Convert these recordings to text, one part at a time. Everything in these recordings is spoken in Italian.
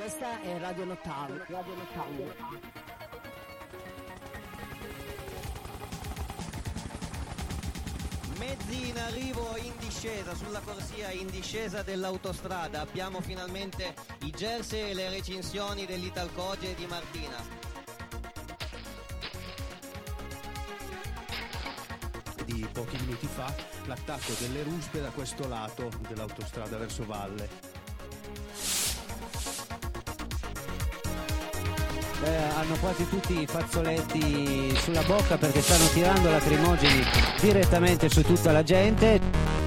Questa è Radio Nottave. Mezzi in arrivo in discesa, sulla corsia in discesa dell'autostrada. Abbiamo finalmente i jersey e le recinzioni dell'Italcoge e di Martina. Di pochi minuti fa l'attacco delle ruspe da questo lato dell'autostrada verso valle. Hanno quasi tutti i fazzoletti sulla bocca perché stanno tirando lacrimogeni direttamente su tutta la gente.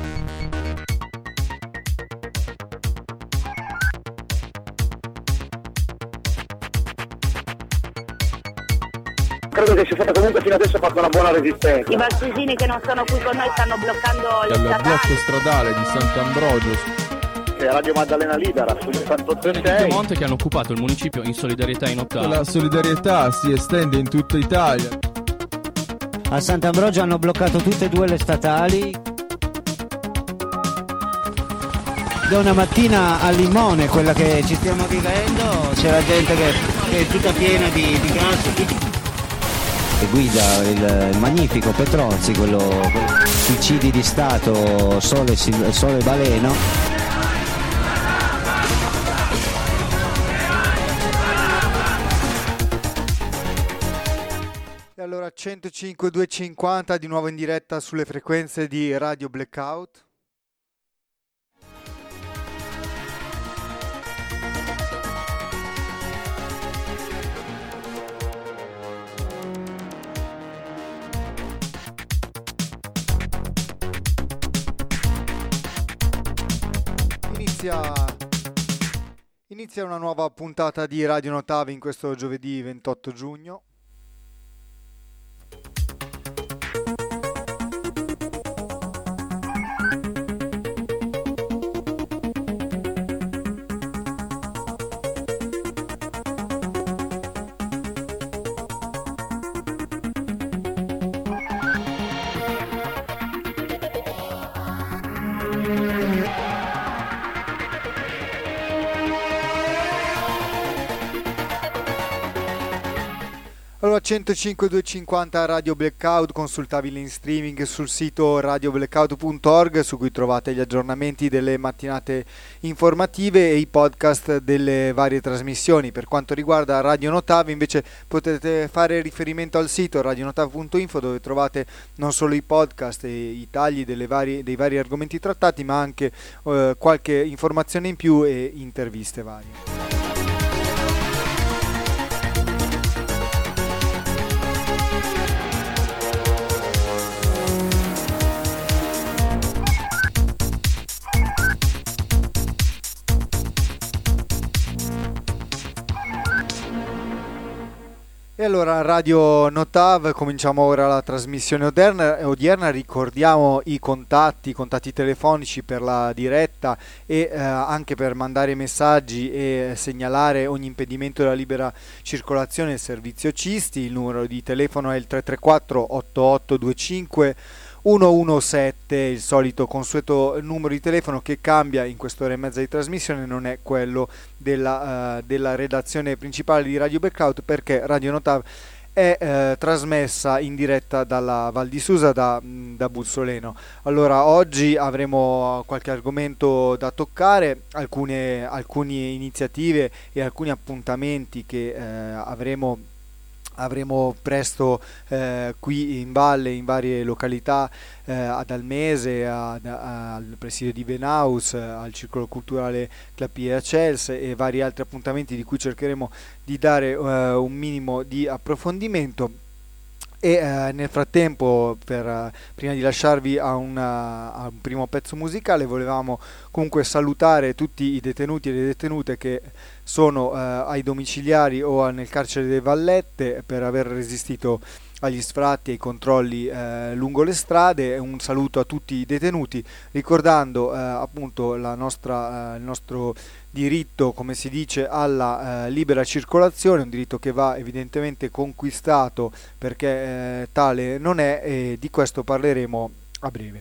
Credo che sia stata comunque fino adesso fatta una buona resistenza. I valsesini che non sono qui con noi stanno bloccando il blocco stradale di Sant'Ambrogio. Radio Maddalena Libera sul 108.6 Piemonte che hanno occupato il municipio in solidarietà in Ottava. La solidarietà si estende in tutta Italia. A Sant'Ambrogio hanno bloccato tutte e due le statali. Da una mattina a Limone, quella che ci stiamo vivendo, c'è la gente che è tutta piena di gas. Che guida il magnifico Petronzi, quello suicidi di Stato, Sole Baleno. E allora 105.250 di nuovo in diretta sulle frequenze di Radio Blackout. Inizia una nuova puntata di Radio Nottave in questo giovedì 28 giugno. Allora 105.250 Radio Blackout, consultabile in streaming sul sito radioblackout.org, su cui trovate gli aggiornamenti delle mattinate informative e i podcast delle varie trasmissioni. Per quanto riguarda Radio Nottave invece potete fare riferimento al sito radionottave.info, dove trovate non solo i podcast e i tagli dei vari argomenti trattati, ma anche qualche informazione in più e interviste varie. E allora Radio Nottave, cominciamo ora la trasmissione odierna, ricordiamo i contatti telefonici per la diretta e anche per mandare messaggi e segnalare ogni impedimento della libera circolazione del servizio Cisti. Il numero di telefono è il 334 8825 117, il solito consueto numero di telefono che cambia in quest'ora e mezza di trasmissione, non è quello della redazione principale di Radio Blackout, perché Radio Nottave è trasmessa in diretta dalla Val di Susa, da Bussoleno. Allora oggi avremo qualche argomento da toccare, alcune iniziative e alcuni appuntamenti che avremo presto qui in valle, in varie località, ad Almese, al presidio di Venaus, al Circolo Culturale Clapia Cels e vari altri appuntamenti di cui cercheremo di dare un minimo di approfondimento. E nel frattempo, prima di lasciarvi a un primo pezzo musicale, volevamo comunque salutare tutti i detenuti e le detenute che sono ai domiciliari o nel carcere delle Vallette per aver resistito agli sfratti e ai controlli lungo le strade. Un saluto a tutti i detenuti, ricordando appunto il nostro diritto, come si dice, alla libera circolazione, un diritto che va evidentemente conquistato, perché tale non è, e di questo parleremo a breve.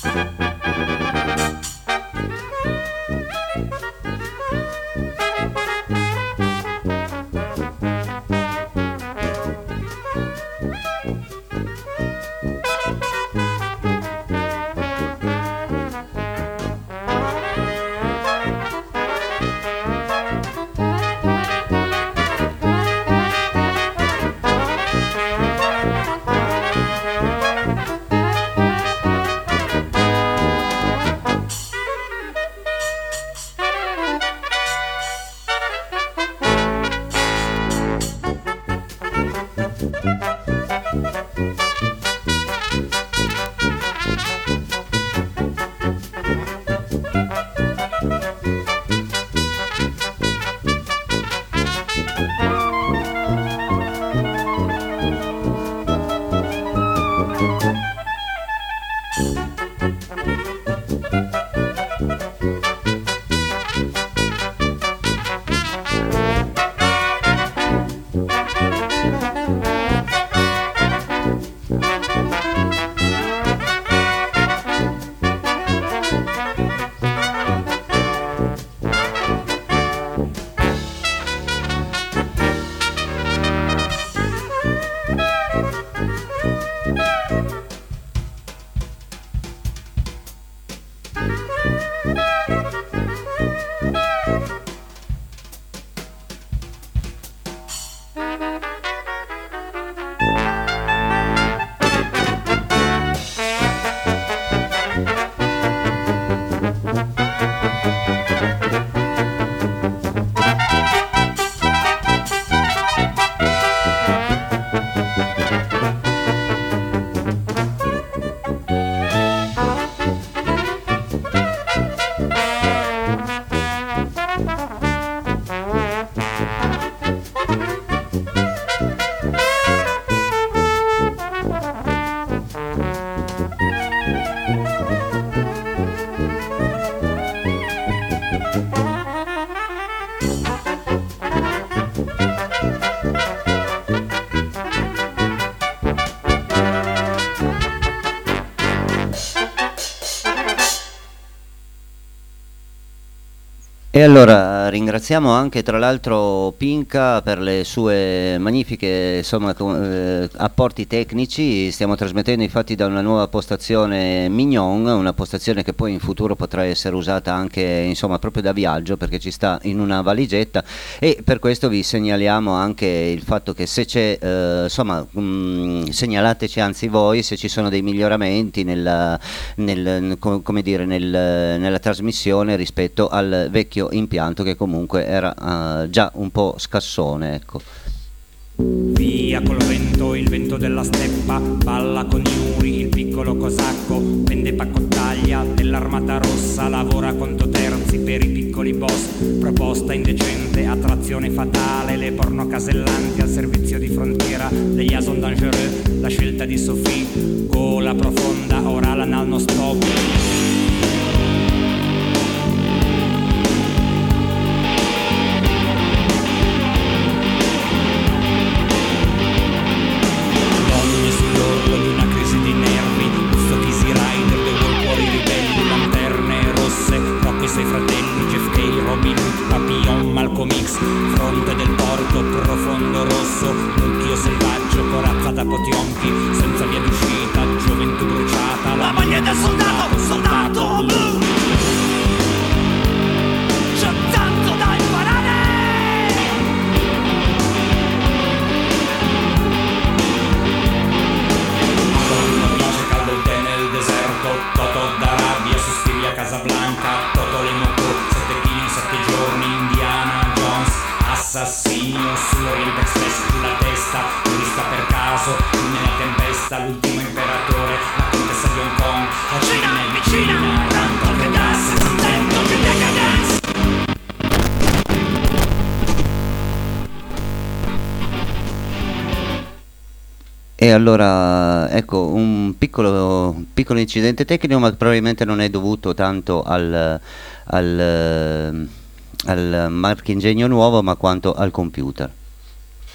E allora ringraziamo anche tra l'altro Pinca per le sue magnifiche apporti tecnici. Stiamo trasmettendo infatti da una nuova postazione Mignon, una postazione che poi in futuro potrà essere usata anche proprio da viaggio, perché ci sta in una valigetta, e per questo vi segnaliamo anche il fatto che se c'è segnalateci anzi voi se ci sono dei miglioramenti nella trasmissione rispetto al vecchio impianto, che comunque era già un po' scassone, ecco. Via col vento, il vento della steppa, balla con Yuri, il piccolo cosacco, vende pacottaglia dell'Armata Rossa, lavora conto terzi per i piccoli boss, proposta indecente, attrazione fatale, le porno casellanti al servizio di frontiera degli Jason Dangereux, la scelta di Sophie, gola profonda, orale anal non stop. Suoi fratelli Jeff K, Robin Hood, Papillon, Malcolm X, fronte del porto, profondo rosso, mucchio selvaggio, corazza da Potionchi, senza via d'uscita, gioventù bruciata, la maglia del soldato, soldato blu. C'è tanto da imparare. Madonna piace caldo il tè nel deserto, Toto d'Arabia, Suspiria, Casablanca, assassino sull'Orient Express, giù la testa, vista per caso, nella tempesta, l'ultimo imperatore, la contessa di Hong Kong, la Cina è vicina, tanto che gas, sentendo che decadence. E allora, ecco, un piccolo incidente tecnico, ma probabilmente non è dovuto tanto al marchingegno nuovo, ma quanto al computer.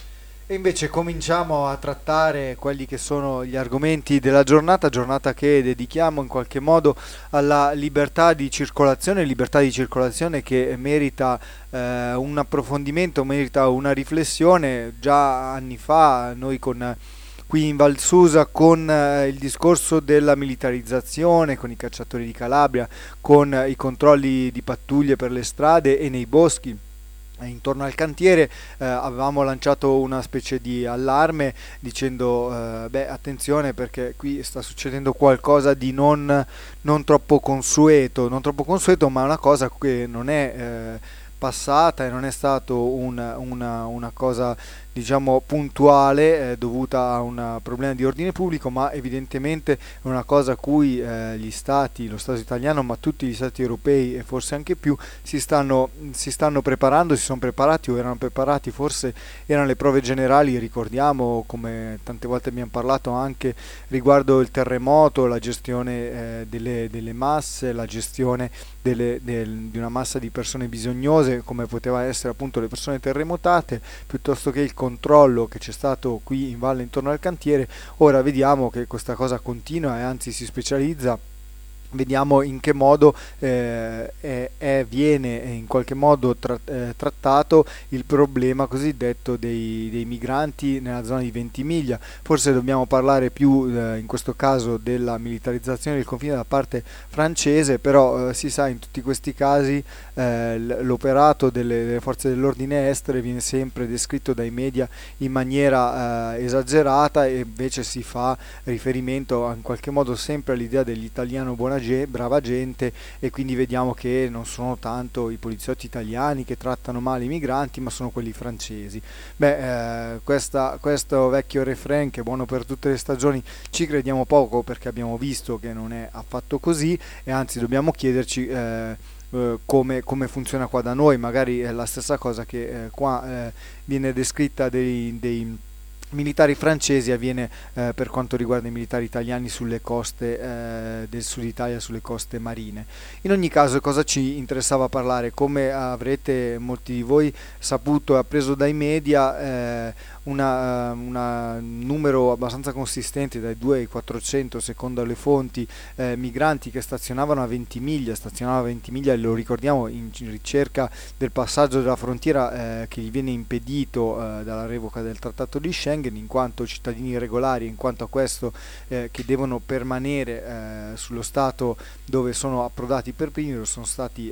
E invece cominciamo a trattare quelli che sono gli argomenti della giornata che dedichiamo in qualche modo alla libertà di circolazione che merita un approfondimento, merita una riflessione. Già anni fa noi qui in Val Susa con il discorso della militarizzazione, con i cacciatori di Calabria, con i controlli di pattuglie per le strade e nei boschi intorno al cantiere, avevamo lanciato una specie di allarme dicendo attenzione, perché qui sta succedendo qualcosa di non troppo consueto, ma una cosa che non è passata e non è stato una cosa diciamo puntuale dovuta a un problema di ordine pubblico, ma evidentemente è una cosa a cui lo Stato italiano, ma tutti gli Stati europei e forse anche più si stanno preparando, si sono preparati o erano preparati, forse erano le prove generali. Ricordiamo, come tante volte abbiamo parlato anche riguardo il terremoto, la gestione delle masse, la gestione di una massa di persone bisognose come poteva essere appunto le persone terremotate, piuttosto che il controllo che c'è stato qui in valle intorno al cantiere. Ora vediamo che questa cosa continua e anzi si specializza. Vediamo in che modo viene in qualche modo trattato il problema cosiddetto dei migranti nella zona di Ventimiglia. Forse dobbiamo parlare più in questo caso della militarizzazione del confine da parte francese, però si sa, in tutti questi casi l'operato delle forze dell'ordine estere viene sempre descritto dai media in maniera esagerata, e invece si fa riferimento in qualche modo sempre all'idea dell'italiano brava gente, e quindi vediamo che non sono tanto i poliziotti italiani che trattano male i migranti, ma sono quelli francesi. Questo vecchio refrain, che è buono per tutte le stagioni, ci crediamo poco, perché abbiamo visto che non è affatto così, e anzi dobbiamo chiederci come funziona qua da noi. Magari è la stessa cosa che qua viene descritta dei militari francesi avviene per quanto riguarda i militari italiani sulle coste del sud Italia, sulle coste marine. In ogni caso, cosa ci interessava parlare? Come avrete molti di voi saputo e appreso dai media, un numero abbastanza consistente, dai 2 ai 400 secondo le fonti, migranti che stazionavano a Ventimiglia, e lo ricordiamo in ricerca del passaggio della frontiera che gli viene impedito dalla revoca del Trattato di Schengen, in quanto cittadini regolari, in quanto a questo che devono permanere sullo stato dove sono approdati per primi, sono stati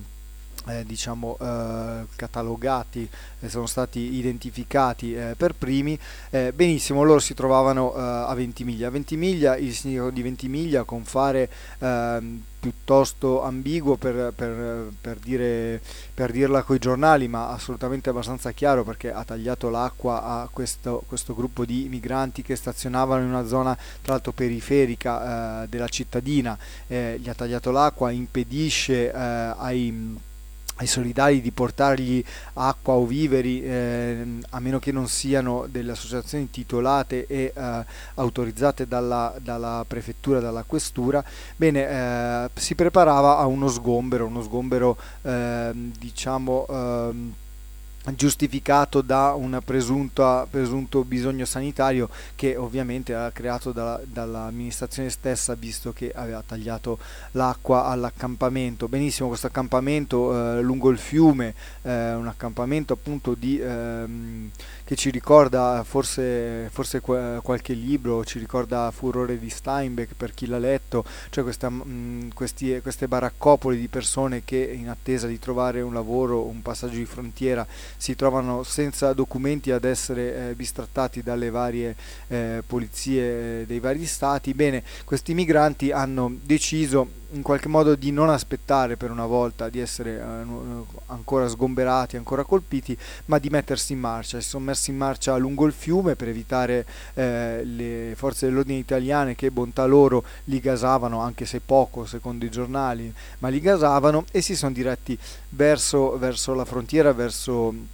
catalogati, sono stati identificati per primi. Benissimo, loro si trovavano a Ventimiglia. Il significato di Ventimiglia, con fare piuttosto ambiguo per dirla coi giornali, ma assolutamente abbastanza chiaro, perché ha tagliato l'acqua a questo gruppo di migranti che stazionavano in una zona tra l'altro periferica della cittadina. Gli ha tagliato l'acqua, impedisce ai solidari di portargli acqua o viveri, a meno che non siano delle associazioni titolate e autorizzate dalla prefettura, dalla questura. Si preparava a uno sgombero giustificato da un presunto bisogno sanitario, che ovviamente era creato dall'amministrazione stessa, visto che aveva tagliato l'acqua all'accampamento. Benissimo, questo accampamento lungo il fiume, un accampamento appunto che ci ricorda forse qualche libro, ci ricorda Furore di Steinbeck, per chi l'ha letto, cioè queste baraccopoli di persone che in attesa di trovare un lavoro, un passaggio di frontiera, si trovano senza documenti ad essere bistrattati dalle varie polizie dei vari stati. Bene, questi migranti hanno deciso in qualche modo di non aspettare per una volta di essere ancora sgomberati, ancora colpiti, ma di mettersi in marcia. Si sono messi in marcia lungo il fiume per evitare le forze dell'ordine italiane, che bontà loro li gasavano, anche se poco secondo i giornali, ma li gasavano, e si sono diretti verso la frontiera, verso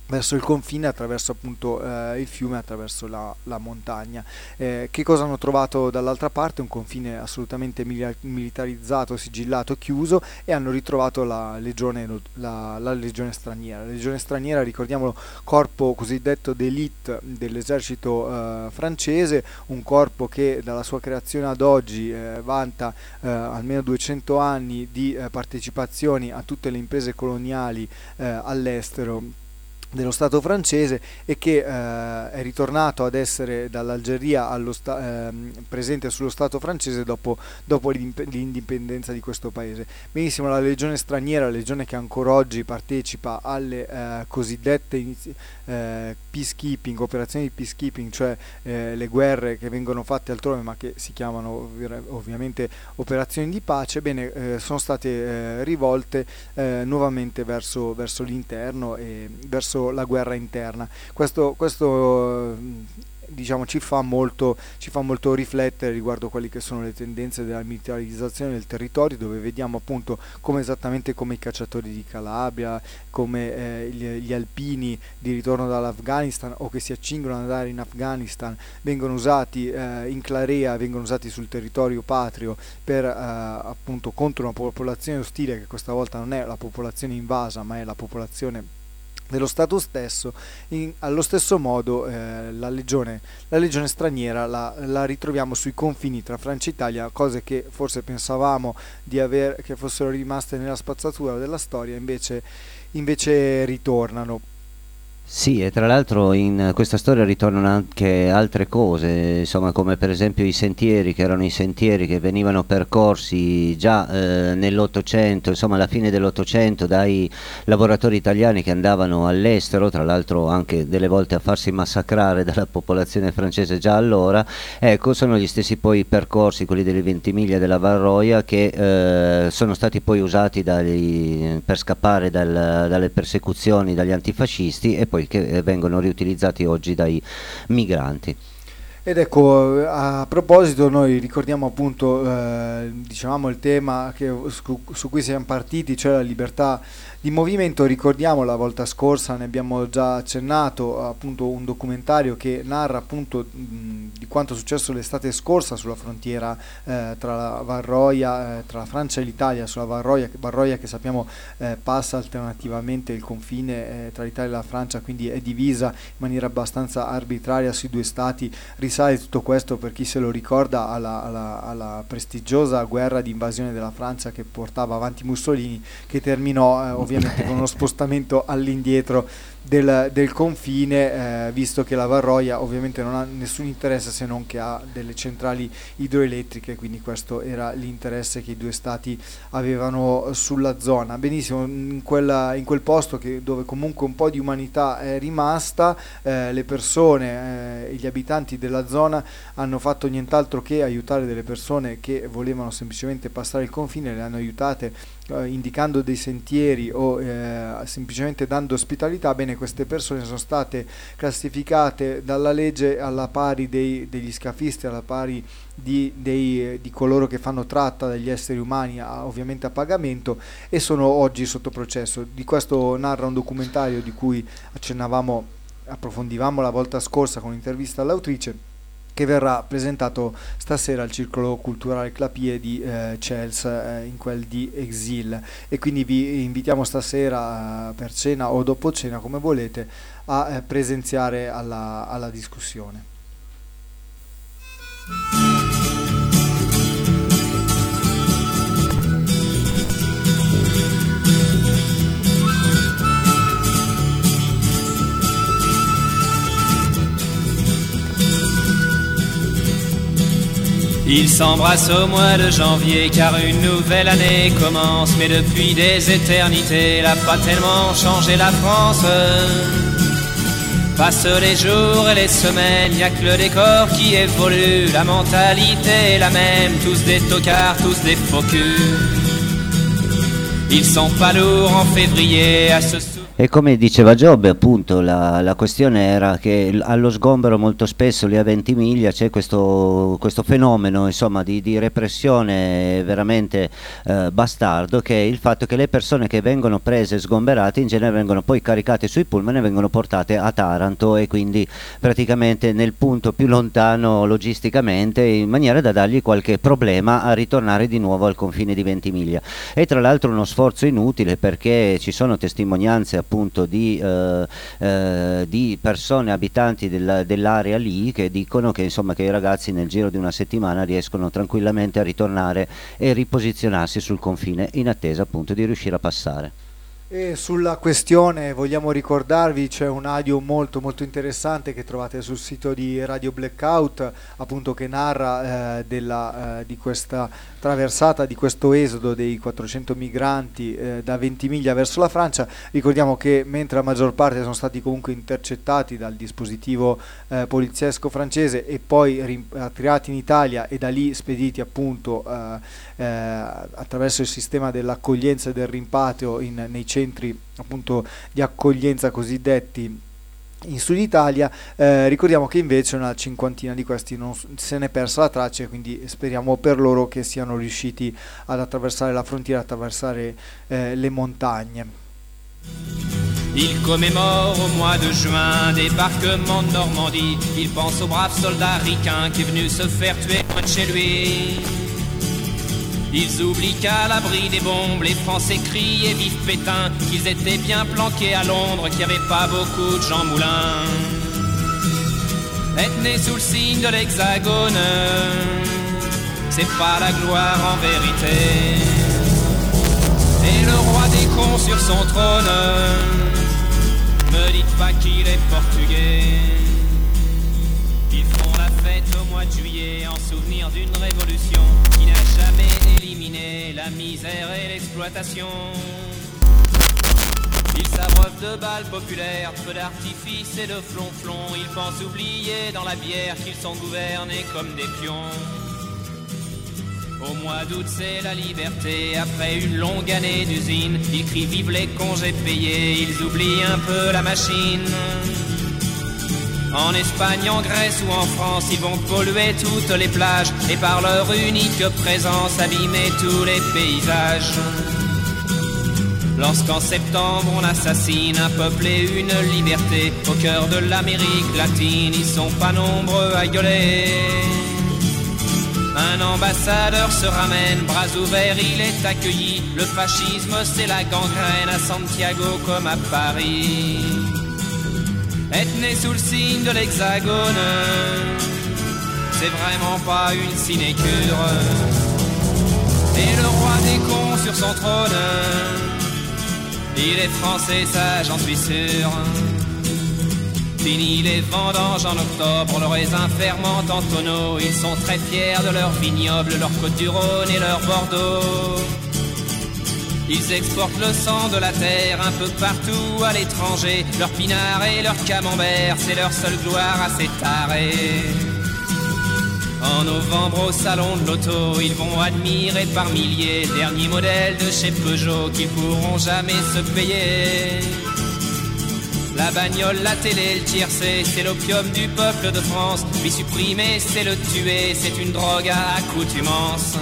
il confine, attraverso appunto il fiume, attraverso la montagna. Che cosa hanno trovato dall'altra parte? Un confine assolutamente militarizzato, sigillato, chiuso, e hanno ritrovato la legione straniera. La legione straniera, ricordiamolo, corpo cosiddetto d'élite dell'esercito francese, un corpo che dalla sua creazione ad oggi vanta almeno 200 anni di partecipazioni a tutte le imprese coloniali all'estero dello Stato francese, e che è ritornato ad essere dall'Algeria presente sullo Stato francese dopo l'indipendenza di questo paese. Benissimo, la legione straniera, la legione che ancora oggi partecipa alle cosiddette peacekeeping, operazioni di peacekeeping, cioè le guerre che vengono fatte altrove ma che si chiamano ovviamente operazioni di pace. Sono state rivolte nuovamente verso l'interno e verso la guerra interna. Questo diciamo ci fa molto riflettere riguardo quelle che sono le tendenze della militarizzazione del territorio, dove vediamo appunto esattamente come i cacciatori di Calabria, come gli alpini di ritorno dall'Afghanistan o che si accingono ad andare in Afghanistan vengono usati in clarea, vengono usati sul territorio patrio per appunto contro una popolazione ostile, che questa volta non è la popolazione invasa ma è la popolazione dello Stato stesso. Allo stesso modo la legione straniera la ritroviamo sui confini tra Francia e Italia, cose che forse pensavamo che fossero rimaste nella spazzatura della storia, invece ritornano. Sì, e tra l'altro in questa storia ritornano anche altre cose, insomma, come per esempio i sentieri, che erano i sentieri che venivano percorsi già nell'Ottocento, insomma alla fine dell'Ottocento, dai lavoratori italiani che andavano all'estero, tra l'altro anche delle volte a farsi massacrare dalla popolazione francese già allora. Ecco, sono gli stessi poi percorsi, quelli delle Ventimiglia della Varroia, che sono stati poi usati per scappare dalle persecuzioni, dagli antifascisti, e poi che vengono riutilizzati oggi dai migranti. Ed ecco, a proposito, noi ricordiamo appunto dicevamo il tema su cui siamo partiti, cioè la libertà di movimento. Ricordiamo, la volta scorsa ne abbiamo già accennato, appunto un documentario che narra appunto di quanto è successo l'estate scorsa sulla frontiera tra la Varroia, tra la Francia e l'Italia, sulla Varroia che sappiamo passa alternativamente il confine tra l'Italia e la Francia, quindi è divisa in maniera abbastanza arbitraria sui due stati. Risale tutto questo, per chi se lo ricorda, alla prestigiosa guerra di invasione della Francia che portava avanti Mussolini, che terminò ovviamente con uno spostamento all'indietro del confine, visto che la Varroia ovviamente non ha nessun interesse se non che ha delle centrali idroelettriche, quindi questo era l'interesse che i due stati avevano sulla zona. Benissimo, in quel posto dove comunque un po' di umanità è rimasta, le persone, gli abitanti della zona hanno fatto nient'altro che aiutare delle persone che volevano semplicemente passare il confine, le hanno aiutate indicando dei sentieri o semplicemente dando ospitalità. Bene, queste persone sono state classificate dalla legge alla pari degli scafisti, alla pari di coloro che fanno tratta degli esseri umani, ovviamente a pagamento, e sono oggi sotto processo. Di questo narra un documentario di cui approfondivamo la volta scorsa con un'intervista all'autrice, che verrà presentato stasera al Circolo Culturale Clapier di Chels, in quel di Exil, e quindi vi invitiamo stasera per cena o dopo cena, come volete, a presenziare alla discussione. Ils s'embrassent au mois de janvier car une nouvelle année commence. Mais depuis des éternités, elle a pas tellement changé la France. Passent les jours et les semaines, y a que le décor qui évolue. La mentalité est la même, tous des tocards, tous des faux culs. Ils sont pas lourds en février à se E come diceva Giobbe, appunto, la questione era che allo sgombero molto spesso lì a Ventimiglia c'è questo fenomeno, insomma, di repressione veramente bastardo, che è il fatto che le persone che vengono prese e sgomberate in genere vengono poi caricate sui pullman e vengono portate a Taranto, e quindi praticamente nel punto più lontano logisticamente, in maniera da dargli qualche problema a ritornare di nuovo al confine di Ventimiglia. E tra l'altro uno sforzo inutile, perché ci sono testimonianze appunto di persone, abitanti dell'area lì, che dicono che insomma che i ragazzi nel giro di una settimana riescono tranquillamente a ritornare e riposizionarsi sul confine in attesa appunto di riuscire a passare. E sulla questione vogliamo ricordarvi, c'è un audio molto molto interessante che trovate sul sito di Radio Blackout, appunto, che narra di questa traversata, di questo esodo dei 400 migranti da Ventimiglia verso la Francia. Ricordiamo che mentre la maggior parte sono stati comunque intercettati dal dispositivo poliziesco francese e poi rimpatriati in Italia e da lì spediti appunto attraverso il sistema dell'accoglienza e del rimpatrio nei centri appunto di accoglienza cosiddetti in Sud Italia, ricordiamo che invece una cinquantina di questi non se n'è persa la traccia, e quindi speriamo per loro che siano riusciti ad attraversare la frontiera, attraversare le montagne. Il commémore au mois de juin débarquement de Normandie. Il pense au brave soldat ricain qui est venu se faire tuer loin de chez lui. Ils oublient qu'à l'abri des bombes, les Français crient et vivent Pétain, qu'ils étaient bien planqués à Londres, qu'il n'y avait pas beaucoup de Jean Moulin. Être né sous le signe de l'Hexagone, c'est pas la gloire en vérité. Et le roi des cons sur son trône, me dites pas qu'il est portugais. Ils font la fête au mois de juillet en souvenir d'une révolution qui n'a jamais éliminé la misère et l'exploitation. Ils s'abreuvent de balles populaires, de feux d'artifice et de flonflons. Ils pensent oublier dans la bière qu'ils sont gouvernés comme des pions. Au mois d'août c'est la liberté, après une longue année d'usine. Ils crient vive les congés payés, ils oublient un peu la machine. En Espagne, en Grèce ou en France, ils vont polluer toutes les plages et par leur unique présence abîmer tous les paysages. Lorsqu'en septembre on assassine un peuple et une liberté au cœur de l'Amérique latine, ils sont pas nombreux à gueuler. Un ambassadeur se ramène, bras ouverts, il est accueilli. Le fascisme c'est la gangrène à Santiago comme à Paris. Être né sous le signe de l'Hexagone, c'est vraiment pas une sinécure. Et le roi des cons sur son trône, il est français, ça j'en suis sûr. Fini les vendanges en octobre, le raisin fermente en tonneaux. Ils sont très fiers de leur vignoble, leur côte du Rhône et leur Bordeaux. Ils exportent le sang de la terre un peu partout à l'étranger. Leur pinard et leur camembert, c'est leur seule gloire à ces tarés. En novembre au salon de l'auto, ils vont admirer par milliers derniers modèles de chez Peugeot qu'ils pourront jamais se payer. La bagnole, la télé, le tiercé, c'est l'opium du peuple de France. Lui supprimer, c'est le tuer, c'est une drogue à accoutumance.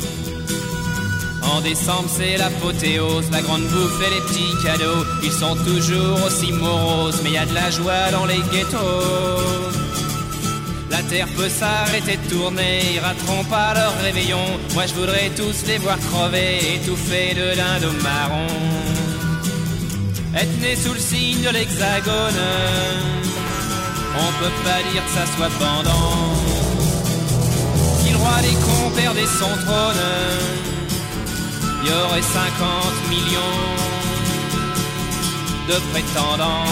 En décembre c'est l'apothéose, la grande bouffe et les petits cadeaux. Ils sont toujours aussi moroses, mais y a de la joie dans les ghettos. La terre peut s'arrêter de tourner, ils rateront pas leur réveillon. Moi je voudrais tous les voir crever, étouffés de dindons marrons. Être né sous le signe de l'Hexagone, on peut pas dire que ça soit pendant. Si le roi des cons perdait son trône, il y aurait 50 millions de prétendants.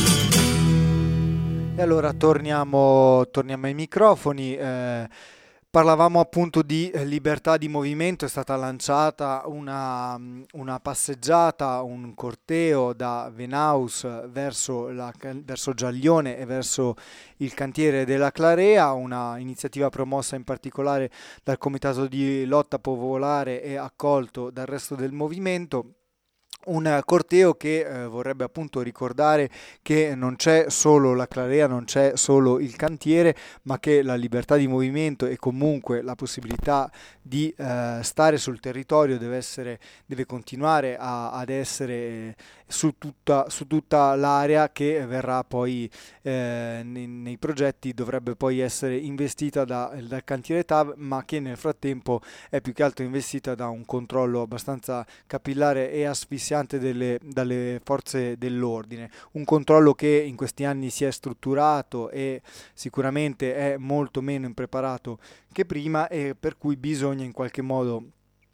E allora torniamo ai microfoni. Parlavamo appunto di libertà di movimento, è stata lanciata una passeggiata, un corteo da Venaus verso Giaglione e verso il cantiere della Clarea, una iniziativa promossa in particolare dal Comitato di Lotta Popolare e accolto dal resto del movimento. Un corteo che vorrebbe appunto ricordare che non c'è solo la Clarea, non c'è solo il cantiere, ma che la libertà di movimento e comunque la possibilità di stare sul territorio deve continuare ad essere su tutta l'area che verrà poi nei progetti, dovrebbe poi essere investita dal cantiere TAV, ma che nel frattempo è più che altro investita da un controllo abbastanza capillare e asfissiante dalle forze dell'ordine, un controllo che in questi anni si è strutturato e sicuramente è molto meno impreparato che prima, e per cui bisogna in qualche modo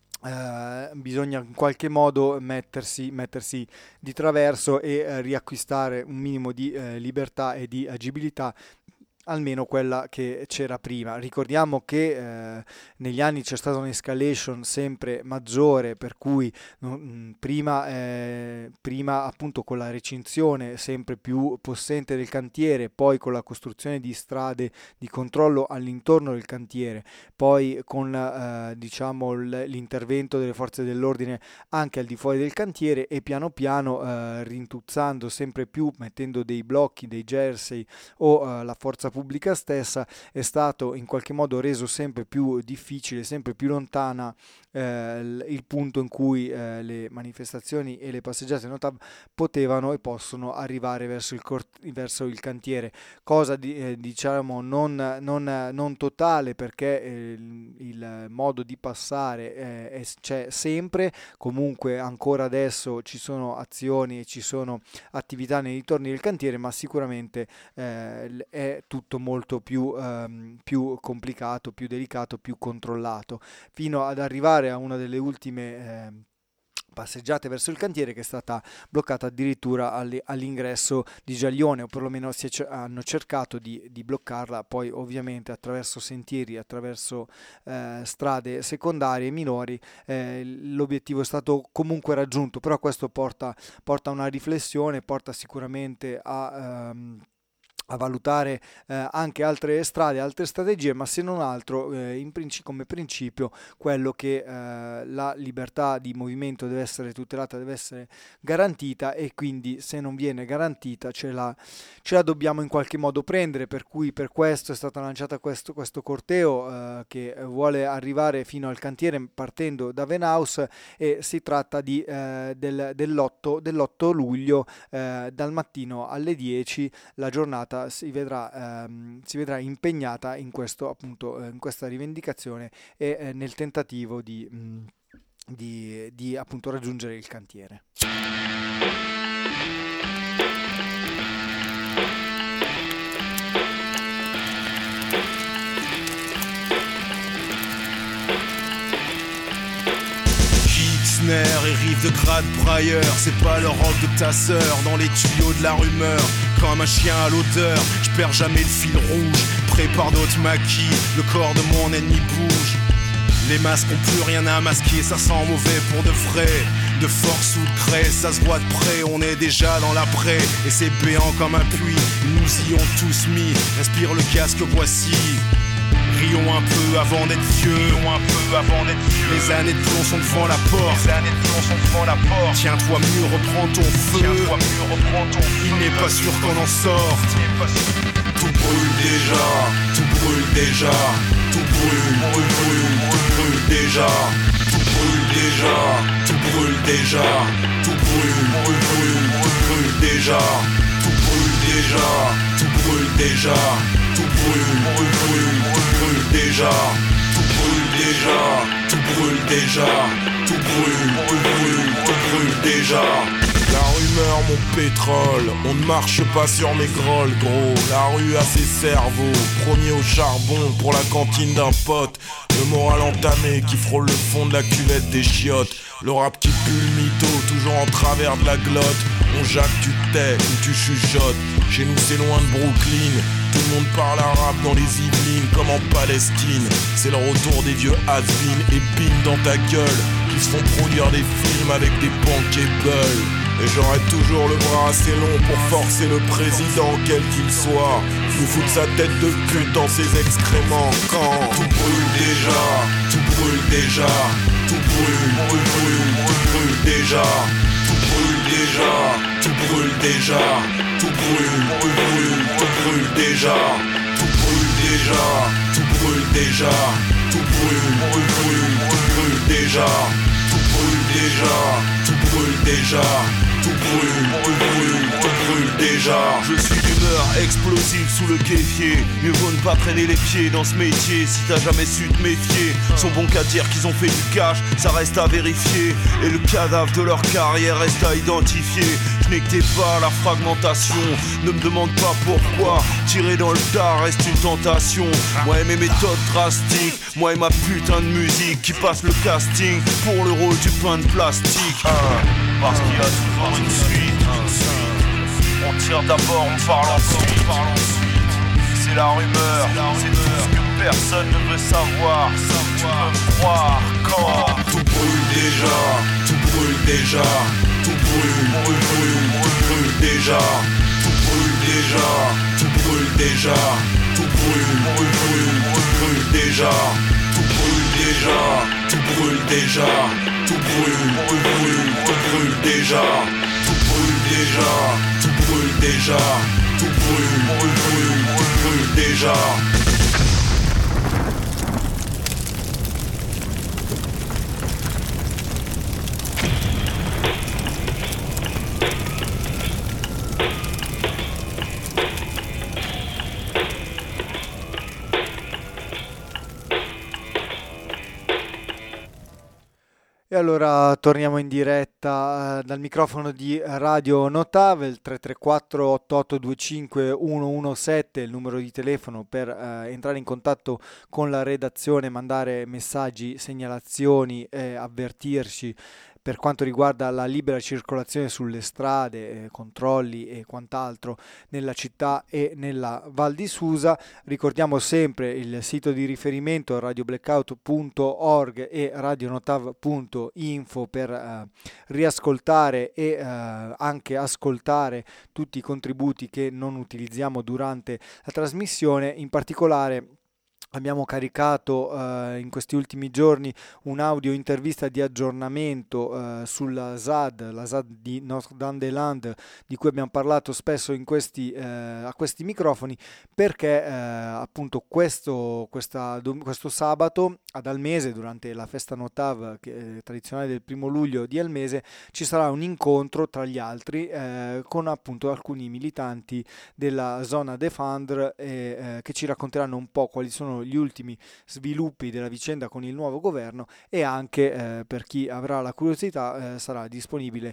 mettersi di traverso e riacquistare un minimo di libertà e di agibilità, almeno quella che c'era prima. Ricordiamo che negli anni c'è stata un'escalation sempre maggiore, per cui prima appunto con la recinzione sempre più possente del cantiere, poi con la costruzione di strade di controllo all'intorno del cantiere, poi con l'intervento delle forze dell'ordine anche al di fuori del cantiere, e piano piano rintuzzando sempre più, mettendo dei blocchi, dei jersey o la forza pubblica stessa, è stato in qualche modo reso sempre più difficile, sempre più lontana il punto in cui le manifestazioni e le passeggiate NOTAV potevano e possono arrivare verso il cantiere, cosa non totale, perché il modo di passare c'è sempre, comunque ancora adesso ci sono azioni e ci sono attività nei dintorni del cantiere, ma sicuramente è tutto molto più complicato, più delicato, più controllato, fino ad arrivare a una delle ultime passeggiate verso il cantiere, che è stata bloccata addirittura all'ingresso di Giaglione, o perlomeno hanno cercato di bloccarla, poi ovviamente attraverso sentieri, attraverso strade secondarie minori, l'obiettivo è stato comunque raggiunto, però questo porta a una riflessione, porta sicuramente a valutare anche altre strade, altre strategie, ma se non altro come principio quello che la libertà di movimento deve essere tutelata, deve essere garantita, e quindi se non viene garantita ce la dobbiamo in qualche modo prendere, per cui per questo è stata lanciata questo corteo che vuole arrivare fino al cantiere partendo da Venaus, e si tratta dell'8 luglio dal mattino alle 10 la giornata si vedrà impegnata in questo, appunto, in questa rivendicazione e nel tentativo di appunto raggiungere il cantiere. Et rive de grade brailleur, c'est pas le rock de ta sœur dans les tuyaux de la rumeur. Comme un chien à l'odeur, je perds jamais le fil rouge. Prépare d'autres maquis, le corps de mon ennemi bouge. Les masques ont plus rien à masquer, ça sent mauvais pour de vrai. De force ou de gré, ça se voit de près, on est déjà dans l'après. Et c'est béant comme un puits, nous y ont tous mis. Respire le casque, voici. Rions un peu avant d'être vieux. Les années de plomb sont devant la porte. Tiens-toi mieux, reprends ton feu. Il n'est pas sûr qu'on en sorte. Tout brûle déjà, tout brûle déjà. Tout brûle, tout brûle, tout brûle déjà. Tout brûle déjà, tout brûle déjà. Tout brûle, tout brûle, tout brûle déjà. Tout brûle déjà, tout brûle déjà. Tout brûle, tout brûle, tout brûle déjà. Tout brûle déjà, tout brûle déjà. Tout brûle, tout brûle, tout brûle déjà. La rumeur, mon pétrole, on ne marche pas sur mes grolles, gros. La rue a ses cerveaux, premier au charbon pour la cantine d'un pote. Le moral entamé qui frôle le fond de la cuvette des chiottes. Le rap qui pue le mytho, toujours en travers de la glotte. On jacque, tu tais ou tu chuchotes. Chez nous c'est loin de Brooklyn, tout le monde parle arabe dans les Yvelines comme en Palestine. C'est le retour des vieux has-been et bim dans ta gueule, qui se font produire des films avec des bankable. Et j'aurai toujours le bras assez long pour forcer le président quel qu'il soit, nous foutre sa tête de pute dans ses excréments. Quand tout brûle déjà, tout brûle déjà, tout brûle, tout brûle, tout brûle déjà, tout brûle déjà, tout brûle déjà, tout brûle, tout brûle, tout brûle déjà, tout brûle déjà, tout brûle déjà, tout brûle, tout brûle, tout brûle déjà, tout brûle déjà, tout brûle déjà, tout brûle, tout brûle, tout brûle déjà. Je suis d'humeur explosive sous le kéfier. Mieux vaut ne pas traîner les pieds dans ce métier. Si t'as jamais su te méfier, sont bons qu'à dire qu'ils ont fait du cash, ça reste à vérifier. Et le cadavre de leur carrière reste à identifier. Je n'ai que tes pas, la fragmentation. Ne me demande pas pourquoi. Tirer dans le tas reste une tentation. Moi et mes méthodes drastiques, moi et ma putain de musique qui passe le casting pour le rôle du pain de plastique. Parce qu'il y a toujours une suite. On tire d'abord, on parle ensuite. C'est la rumeur, c'est tout ce que personne ne veut savoir. Tu peux me croire quand tout brûle déjà, tout brûle déjà, tout brûle, tout brûle, tout brûle déjà, tout brûle déjà, tout brûle déjà, tout brûle, tout brûle, tout brûle déjà, tout brûle déjà, tout brûle déjà, tout brûle, tout brûle, tout brûle déjà, tout brûle déjà, tout brûle déjà, tout brûle, tout brûle, tout brûle déjà. E allora torniamo in diretta dal microfono di Radio Notav, il 334 8825 117 il numero di telefono per entrare in contatto con la redazione, mandare messaggi, segnalazioni, avvertirci per quanto riguarda la libera circolazione sulle strade, controlli e quant'altro nella città e nella Val di Susa. Ricordiamo sempre il sito di riferimento radioblackout.org e radionotav.info per riascoltare e anche ascoltare tutti i contributi che non utilizziamo durante la trasmissione. In particolare abbiamo caricato in questi ultimi giorni un'audio intervista di aggiornamento sulla SAD, la SAD di Notre-Dame-des-Landes, di cui abbiamo parlato spesso a questi microfoni, perché appunto questo sabato ad Almese, durante la festa Notav tradizionale del 1 luglio di Almese, ci sarà un incontro tra gli altri con appunto alcuni militanti della zona de Fandre che ci racconteranno un po' quali sono gli ultimi sviluppi della vicenda con il nuovo governo, e anche per chi avrà la curiosità saranno disponibili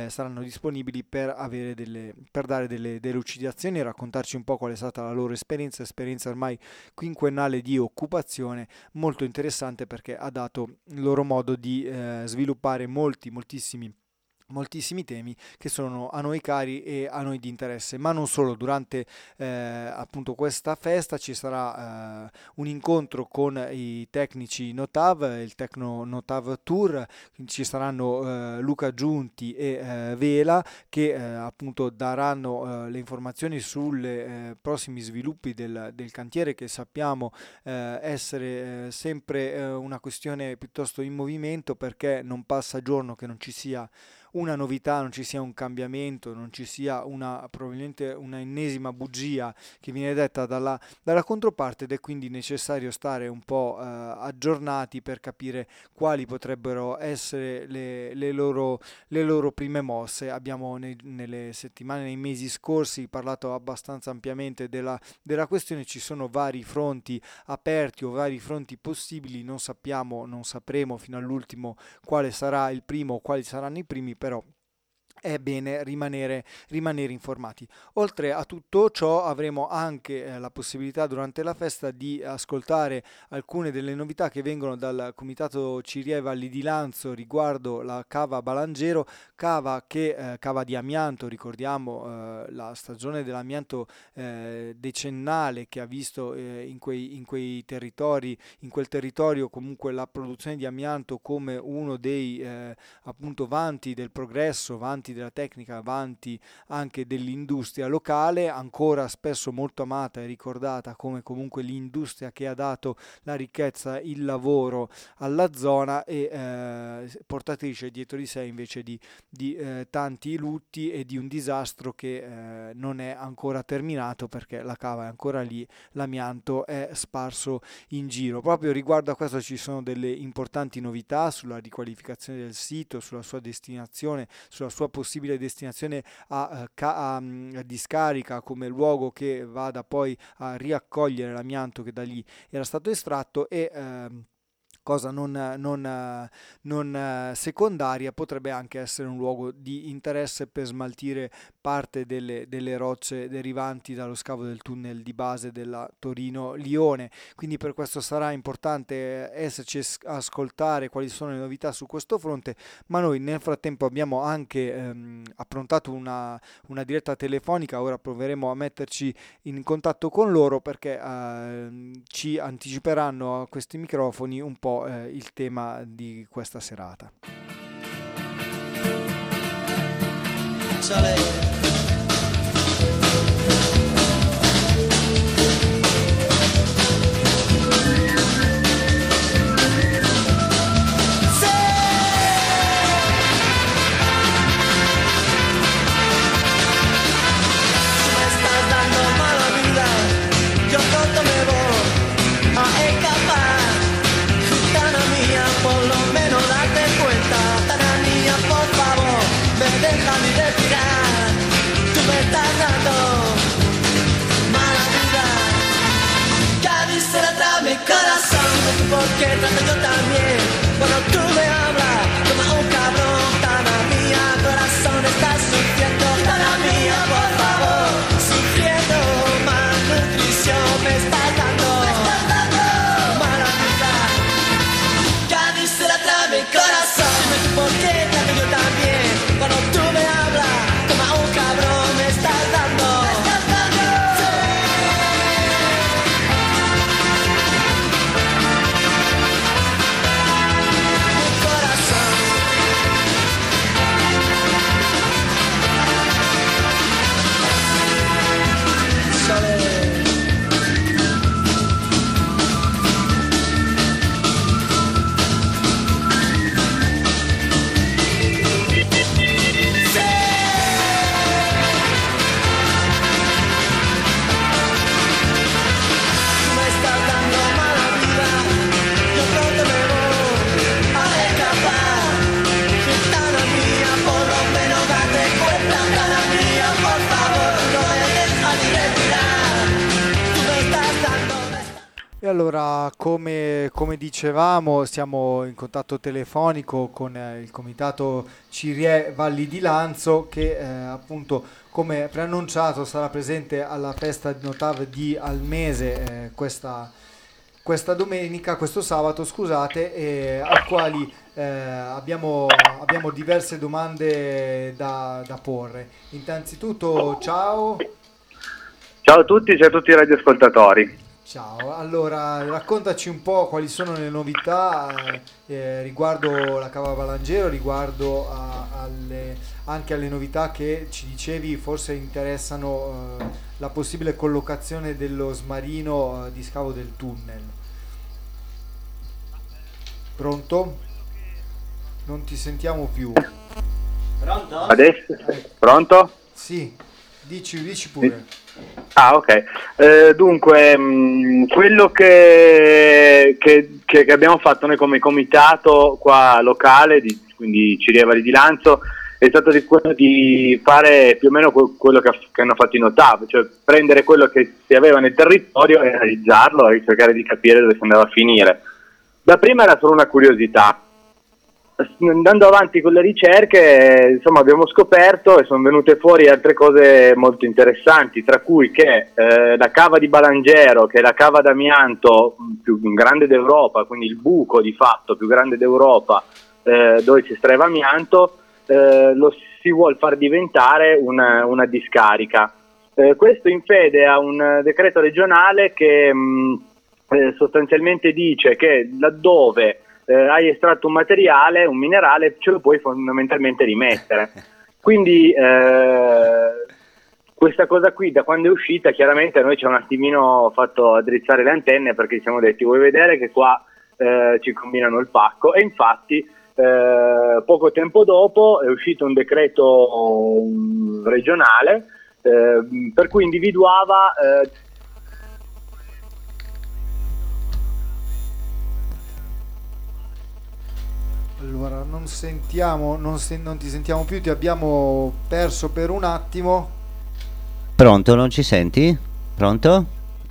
per dare delle delucidazioni e raccontarci un po' qual è stata la loro esperienza ormai quinquennale di occupazione, molto interessante perché ha dato il loro modo di sviluppare moltissimi temi che sono a noi cari e a noi di interesse. Ma non solo, durante appunto questa festa ci sarà un incontro con i tecnici Notav, il Tecno Notav Tour. Ci saranno Luca Giunti e Vela che appunto daranno le informazioni sui prossimi sviluppi del cantiere, che sappiamo essere sempre una questione piuttosto in movimento, perché non passa giorno che non ci sia una novità, non ci sia un cambiamento, non ci sia probabilmente una ennesima bugia che viene detta dalla controparte, ed è quindi necessario stare un po' aggiornati per capire quali potrebbero essere le loro prime mosse. Abbiamo nelle settimane, nei mesi scorsi parlato abbastanza ampiamente della questione. Ci sono vari fronti aperti o vari fronti possibili, non sapremo fino all'ultimo quale sarà il primo o quali saranno i primi, però è bene rimanere informati. Oltre a tutto ciò avremo anche la possibilità durante la festa di ascoltare alcune delle novità che vengono dal Comitato Cirie Valli di Lanzo riguardo la cava Balangero, cava di amianto, ricordiamo la stagione dell'amianto decennale che ha visto in quel territorio comunque la produzione di amianto come uno dei appunto vanti del progresso, vanti della tecnica, vanti anche dell'industria locale, ancora spesso molto amata e ricordata come comunque l'industria che ha dato la ricchezza, il lavoro alla zona e portatrice dietro di sé invece di tanti lutti e di un disastro che non è ancora terminato perché la cava è ancora lì, l'amianto è sparso in giro. Proprio riguardo a questo ci sono delle importanti novità sulla riqualificazione del sito, sulla sua destinazione, sulla sua possibile destinazione a discarica come luogo che vada poi a riaccogliere l'amianto che da lì era stato estratto e cosa non secondaria, potrebbe anche essere un luogo di interesse per smaltire parte delle rocce derivanti dallo scavo del tunnel di base della Torino-Lione. Quindi per questo sarà importante esserci ascoltare quali sono le novità su questo fronte, ma noi nel frattempo abbiamo anche approntato una diretta telefonica. Ora proveremo a metterci in contatto con loro perché ci anticiperanno a questi microfoni un po' il tema di questa serata. Porque trato yo también cuando tú me hablas como un cabrón. Tana mía, corazón está sufriendo. Tana mía, por favor, sufriendo. Malnutrición me estás dando. Mala vida, ya dice la trama mi corazón. Dime tú por qué trato yo también cuando tú me hablas como un cabrón me estás dando. E allora, come dicevamo, siamo in contatto telefonico con il Comitato Cirie Valli di Lanzo che appunto, come preannunciato, sarà presente alla festa di Notave di Almese questa domenica, questo sabato, scusate, al quali abbiamo diverse domande da porre. Innanzitutto, ciao. Ciao a tutti, ciao a tutti i radioascoltatori. Ciao, allora raccontaci un po' quali sono le novità riguardo la cava Balangero, riguardo anche alle novità che ci dicevi forse interessano la possibile collocazione dello smarino di scavo del tunnel. Pronto? Non ti sentiamo più. Pronto? Adesso? Pronto? Sì, dici pure. Ah, ok. Dunque, quello che abbiamo fatto noi come comitato qua locale, quindi Cirie Valli di Lanzo, è stato di quello di fare più o meno quello che hanno fatto in Notave, cioè prendere quello che si aveva nel territorio e realizzarlo e cercare di capire dove si andava a finire. Da prima era solo una curiosità, andando avanti con le ricerche, insomma, abbiamo scoperto e sono venute fuori altre cose molto interessanti, tra cui che la cava di Balangero, che è la cava d'amianto più grande d'Europa, quindi il buco di fatto più grande d'Europa, dove si estraeva amianto, lo si vuol far diventare una discarica. Questo in fede a un decreto regionale che sostanzialmente dice che laddove hai estratto un materiale, un minerale, ce lo puoi fondamentalmente rimettere. Quindi questa cosa qui, da quando è uscita, chiaramente a noi ci ha un attimino fatto addrizzare le antenne, perché ci siamo detti: vuoi vedere che qua ci combinano il pacco? E infatti poco tempo dopo è uscito un decreto regionale per cui individuava Allora, non ti sentiamo più, ti abbiamo perso per un attimo. Pronto, non ci senti? Pronto?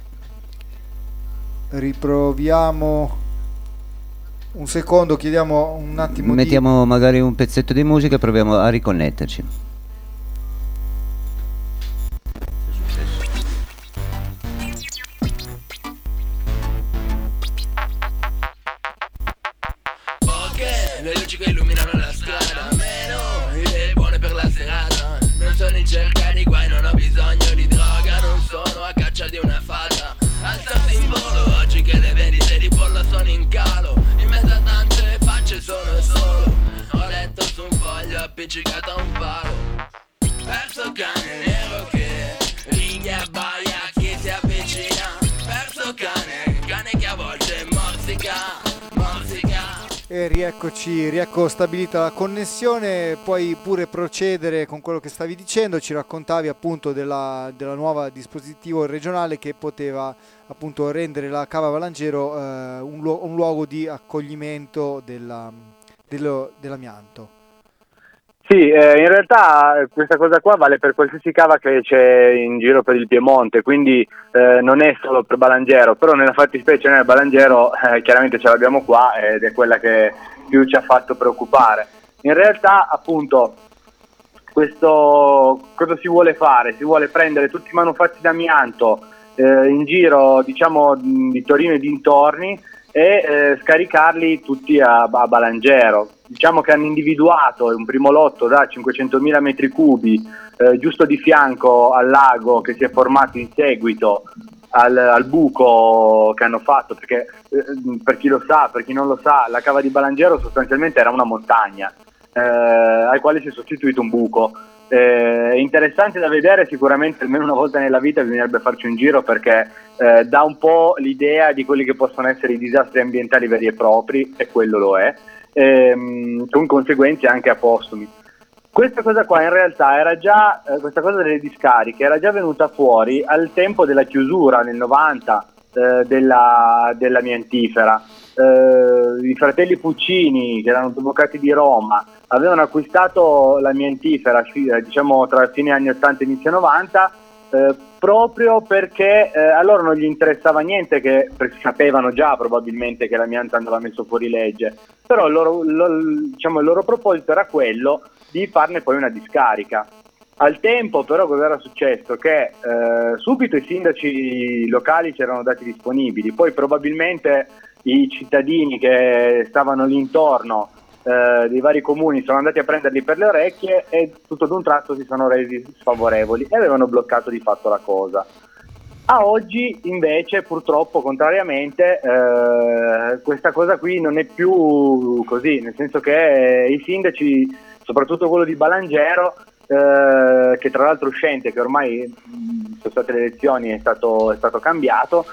Riproviamo un secondo, chiediamo un attimo. Mettiamo magari un pezzetto di musica e proviamo a riconnetterci. Le luci che illuminano la strada, meno idee buone per la serata. Non sono in cerca di guai, non ho bisogno di droga, non sono a caccia di una fata. Alzarsi in volo, oggi che le vendite di pollo sono in calo. In mezzo a tante facce sono solo. Ho letto su un foglio appiccicato a un palo. Perso cane nero che righe abbaia chi si avvicina. Perso cane che a volte morsica. E rieccoci, riecco stabilita la connessione. Puoi pure procedere con quello che stavi dicendo. Ci raccontavi appunto della nuova dispositivo regionale che poteva appunto rendere la cava Balangero un luogo di accoglimento dell'amianto. Sì, in realtà questa cosa qua vale per qualsiasi cava che c'è in giro per il Piemonte, quindi non è solo per Balangero, però nella fattispecie nel Balangero chiaramente ce l'abbiamo qua ed è quella che più ci ha fatto preoccupare. In realtà appunto questo cosa si vuole fare? Si vuole prendere tutti i manufatti d'amianto in giro, diciamo, di Torino e dintorni e scaricarli tutti a Balangero. Diciamo che hanno individuato un primo lotto da 500.000 metri cubi giusto di fianco al lago che si è formato in seguito al buco che hanno fatto, perché per chi lo sa, per chi non lo sa, la cava di Balangero sostanzialmente era una montagna al quale si è sostituito un buco. Interessante da vedere, sicuramente almeno una volta nella vita bisognerebbe farci un giro, perché dà un po' l'idea di quelli che possono essere i disastri ambientali veri e propri, e quello lo è, con conseguenze anche a postumi. Questa cosa qua in realtà era già, questa cosa delle discariche era già venuta fuori al tempo della chiusura nel 90 dell'amiantifera. I fratelli Puccini, che erano avvocati di Roma, avevano acquistato l'amiantifera diciamo tra fine anni 80 e inizio 90 proprio perché a loro non gli interessava niente, perché sapevano già probabilmente che l'amianto andava messo fuori legge, però il loro proposito era quello di farne poi una discarica. Al tempo però cosa era successo? Che subito i sindaci locali si erano dati disponibili, poi probabilmente i cittadini che stavano lì intorno dei vari comuni sono andati a prenderli per le orecchie e tutto d'un tratto si sono resi sfavorevoli e avevano bloccato di fatto la cosa. A oggi invece purtroppo contrariamente questa cosa qui non è più così, nel senso che i sindaci, soprattutto quello di Balangero, che tra l'altro uscente, che ormai sono state le elezioni, è stato cambiato,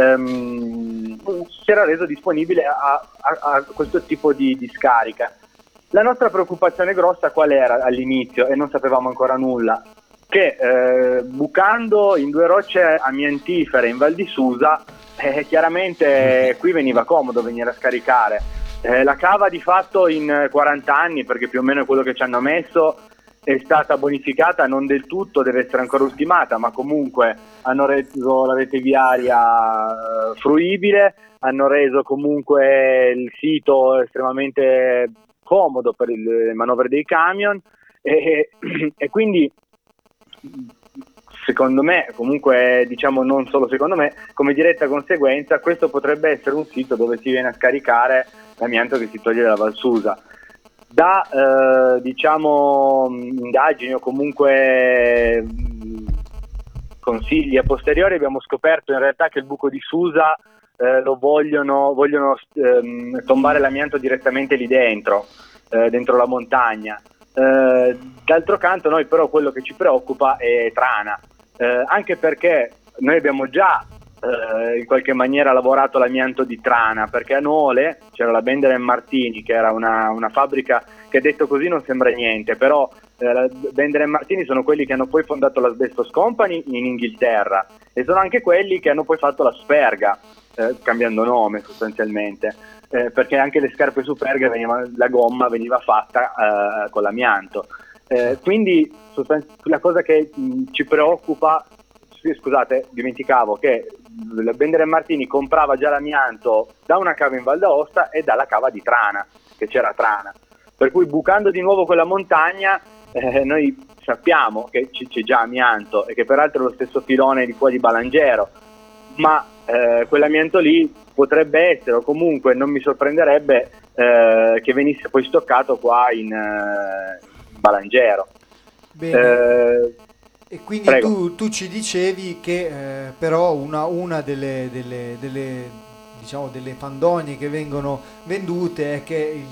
si era reso disponibile a questo tipo di scarica. La nostra preoccupazione grossa qual era all'inizio, e non sapevamo ancora nulla, che bucando in due rocce amiantifere in Val di Susa, chiaramente qui veniva comodo venire a scaricare. La cava di fatto in 40 anni, perché più o meno è quello che ci hanno messo, è stata bonificata, non del tutto, deve essere ancora ultimata, ma comunque hanno reso la rete viaria fruibile, hanno reso comunque il sito estremamente scomodo per le manovre dei camion e quindi secondo me, comunque diciamo non solo secondo me, come diretta conseguenza questo potrebbe essere un sito dove si viene a scaricare l'amianto che si toglie dalla Valsusa. Da diciamo indagini o comunque consigli a posteriori abbiamo scoperto in realtà che il buco di Susa lo vogliono tombare l'amianto direttamente lì dentro la montagna. D'altro canto noi però quello che ci preoccupa è Trana, anche perché noi abbiamo già in qualche maniera lavorato l'amianto di Trana, perché a Nole c'era la Bender & Martini che era una fabbrica che detto così non sembra niente, però la Bender & Martini sono quelli che hanno poi fondato l'Asbestos Company in Inghilterra e sono anche quelli che hanno poi fatto la Sperga, cambiando nome sostanzialmente, perché anche le scarpe Superga la gomma veniva fatta con l'amianto, quindi la cosa che ci preoccupa, scusate, dimenticavo che la Bender & Martini comprava già l'amianto da una cava in Val d'Aosta e dalla cava di Trana, che c'era a Trana, per cui bucando di nuovo quella montagna noi sappiamo che c'è già amianto e che peraltro è lo stesso filone di qua di Balangero, ma quell'amianto lì potrebbe essere, o comunque non mi sorprenderebbe che venisse poi stoccato qua in Balangero. Bene. E quindi tu ci dicevi che però una delle diciamo delle fandonie che vengono vendute è che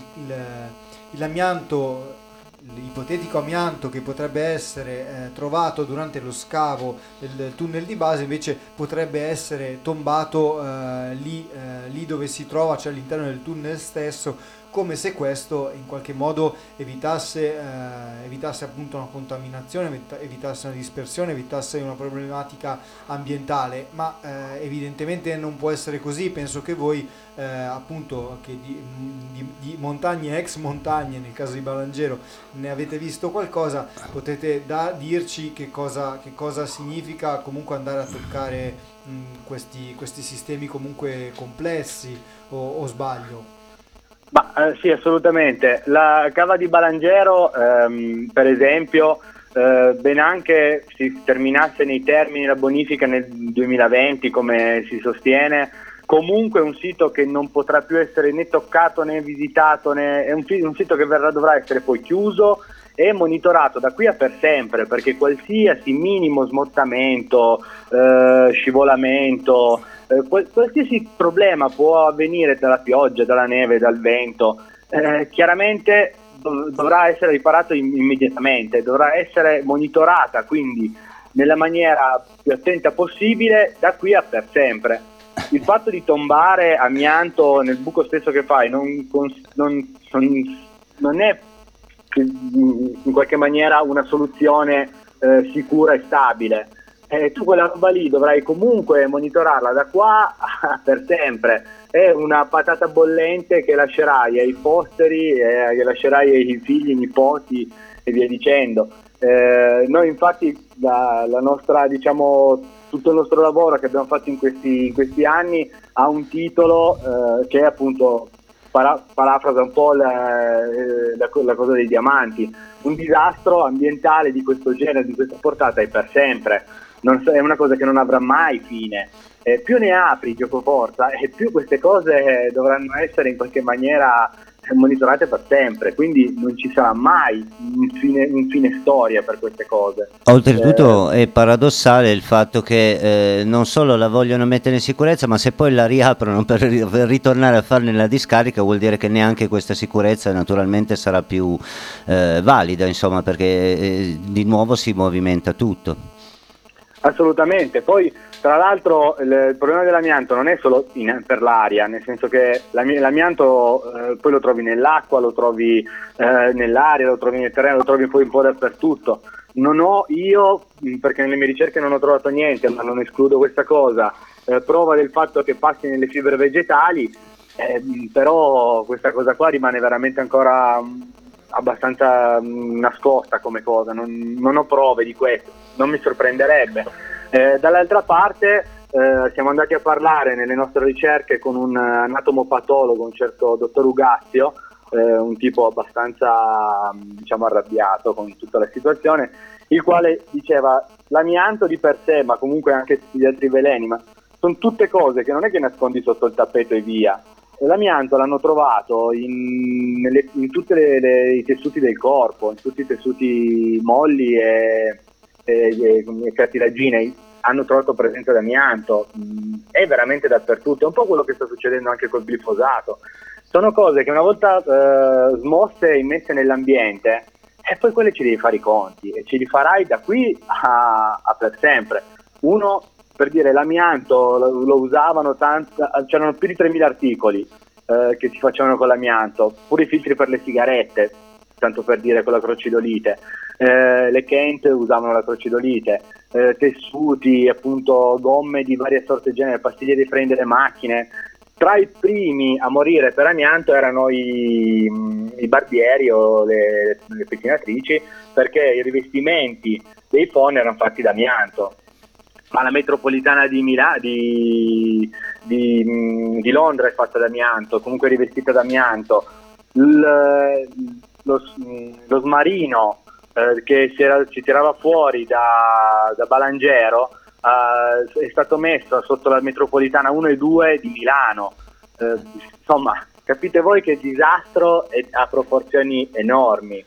l'amianto, l'ipotetico amianto che potrebbe essere trovato durante lo scavo del tunnel di base invece potrebbe essere tombato lì dove si trova, cioè all'interno del tunnel stesso, come se questo in qualche modo evitasse appunto una contaminazione, evitasse una dispersione, evitasse una problematica ambientale, ma evidentemente non può essere così. Penso che voi appunto che di montagne, ex montagne, nel caso di Balangero, ne avete visto qualcosa, potete dirci che cosa significa comunque andare a toccare questi sistemi comunque complessi, o sbaglio? Sì, assolutamente. La cava di Balangero, per esempio, ben anche si terminasse nei termini la bonifica nel 2020, come si sostiene, comunque è un sito che non potrà più essere né toccato né visitato, è un sito che dovrà essere poi chiuso e monitorato da qui a per sempre, perché qualsiasi minimo smottamento, scivolamento, qualsiasi problema può avvenire dalla pioggia, dalla neve, dal vento, chiaramente dovrà essere riparato immediatamente, dovrà essere monitorata quindi nella maniera più attenta possibile da qui a per sempre. Il fatto di tombare amianto nel buco stesso che fai non è in qualche maniera una soluzione sicura e stabile. Tu quella roba lì dovrai comunque monitorarla da qua per sempre, è una patata bollente che lascerai ai posteri, che lascerai ai figli, nipoti e via dicendo. Noi infatti la nostra, diciamo, tutto il nostro lavoro che abbiamo fatto in questi anni ha un titolo che appunto parafrasa un po' la cosa dei diamanti. Un disastro ambientale di questo genere, di questa portata, è per sempre. È una cosa che non avrà mai fine. Più ne apri giocoforza e più queste cose dovranno essere in qualche maniera monitorate per sempre, quindi non ci sarà mai un fine storia per queste cose. Oltretutto è paradossale il fatto che non solo la vogliono mettere in sicurezza, ma se poi la riaprono per ritornare a farne la discarica, vuol dire che neanche questa sicurezza naturalmente sarà più valida, insomma, perché di nuovo si movimenta tutto. Assolutamente. Poi tra l'altro il problema dell'amianto non è solo per l'aria, nel senso che l'amianto poi lo trovi nell'acqua, lo trovi nell'aria, lo trovi nel terreno, lo trovi poi un po' dappertutto. Non ho io, perché nelle mie ricerche non ho trovato niente, ma non escludo questa cosa, prova del fatto che passi nelle fibre vegetali, però questa cosa qua rimane veramente ancora abbastanza nascosta come cosa, non ho prove di questo, non mi sorprenderebbe. Dall'altra parte siamo andati a parlare nelle nostre ricerche con un anatomopatologo, un certo dottor Ugazio, un tipo abbastanza diciamo arrabbiato con tutta la situazione, il quale diceva l'amianto di per sé, ma comunque anche tutti gli altri veleni, ma sono tutte cose che non è che nascondi sotto il tappeto e via. L'amianto l'hanno trovato in tutti i tessuti del corpo, in tutti i tessuti molli e cartilaginei. Hanno trovato presenza d'amianto, è veramente dappertutto, è un po' quello che sta succedendo anche col glifosato. Sono cose che una volta smosse e immesse nell'ambiente, e poi quelle ci devi fare i conti, e ce li farai da qui a per sempre. Uno, per dire, l'amianto lo usavano tanto, c'erano più di 3.000 articoli che si facevano con l'amianto, pure i filtri per le sigarette, tanto per dire, con la crocidolite. Le Kent usavano la crocidolite, tessuti, appunto, gomme di varie sorte e genere, pastiglie di freni delle macchine. Tra i primi a morire per amianto erano i barbieri o le pettinatrici, perché i rivestimenti dei phon erano fatti d'amianto. Ma la metropolitana di Londra è fatta d'amianto, comunque rivestita d'amianto. Lo smarino che si tirava fuori da Balangero è stato messo sotto la metropolitana 1 e 2 di Milano. Insomma, capite voi che disastro ha proporzioni enormi.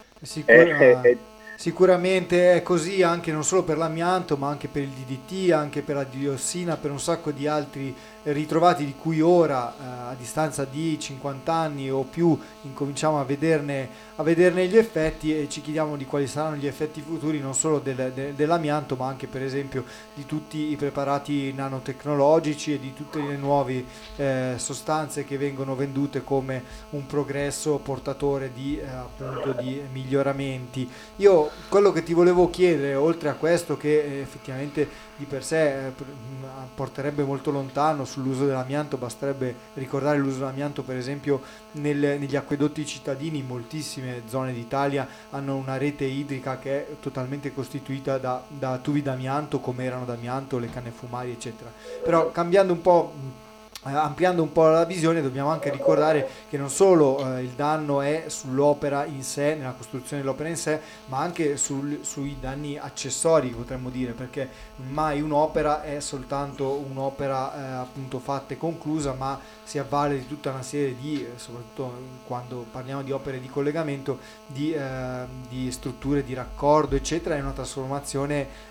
Sicuramente è così anche non solo per l'amianto, ma anche per il DDT, anche per la diossina, per un sacco di altri ritrovati di cui ora a distanza di 50 anni o più incominciamo a vederne gli effetti, e ci chiediamo di quali saranno gli effetti futuri non solo dell'amianto, ma anche per esempio di tutti i preparati nanotecnologici e di tutte le nuove sostanze che vengono vendute come un progresso portatore di appunto di miglioramenti. Io quello che ti volevo chiedere, oltre a questo che effettivamente di per sé porterebbe molto lontano sull'uso dell'amianto, basterebbe ricordare l'uso dell'amianto per esempio negli acquedotti cittadini. In moltissime zone d'Italia hanno una rete idrica che è totalmente costituita da tubi d'amianto, come erano d'amianto le canne fumari eccetera. Però cambiando un po', ampliando un po' la visione, dobbiamo anche ricordare che non solo il danno è sull'opera in sé, nella costruzione dell'opera in sé, ma anche sui danni accessori, potremmo dire, perché mai un'opera è soltanto un'opera appunto fatta e conclusa, ma si avvale di tutta una serie di, soprattutto quando parliamo di opere di collegamento, di strutture di raccordo eccetera. È una trasformazione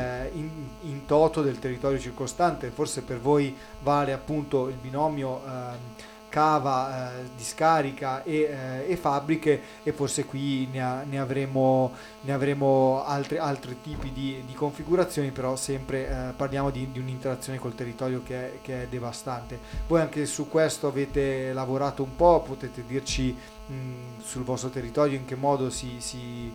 in toto del territorio circostante. Forse per voi vale appunto il binomio cava, discarica e fabbriche, e forse qui ne avremo altri tipi di configurazioni, però sempre parliamo di un'interazione col territorio che è devastante. Voi anche su questo avete lavorato un po', potete dirci sul vostro territorio in che modo si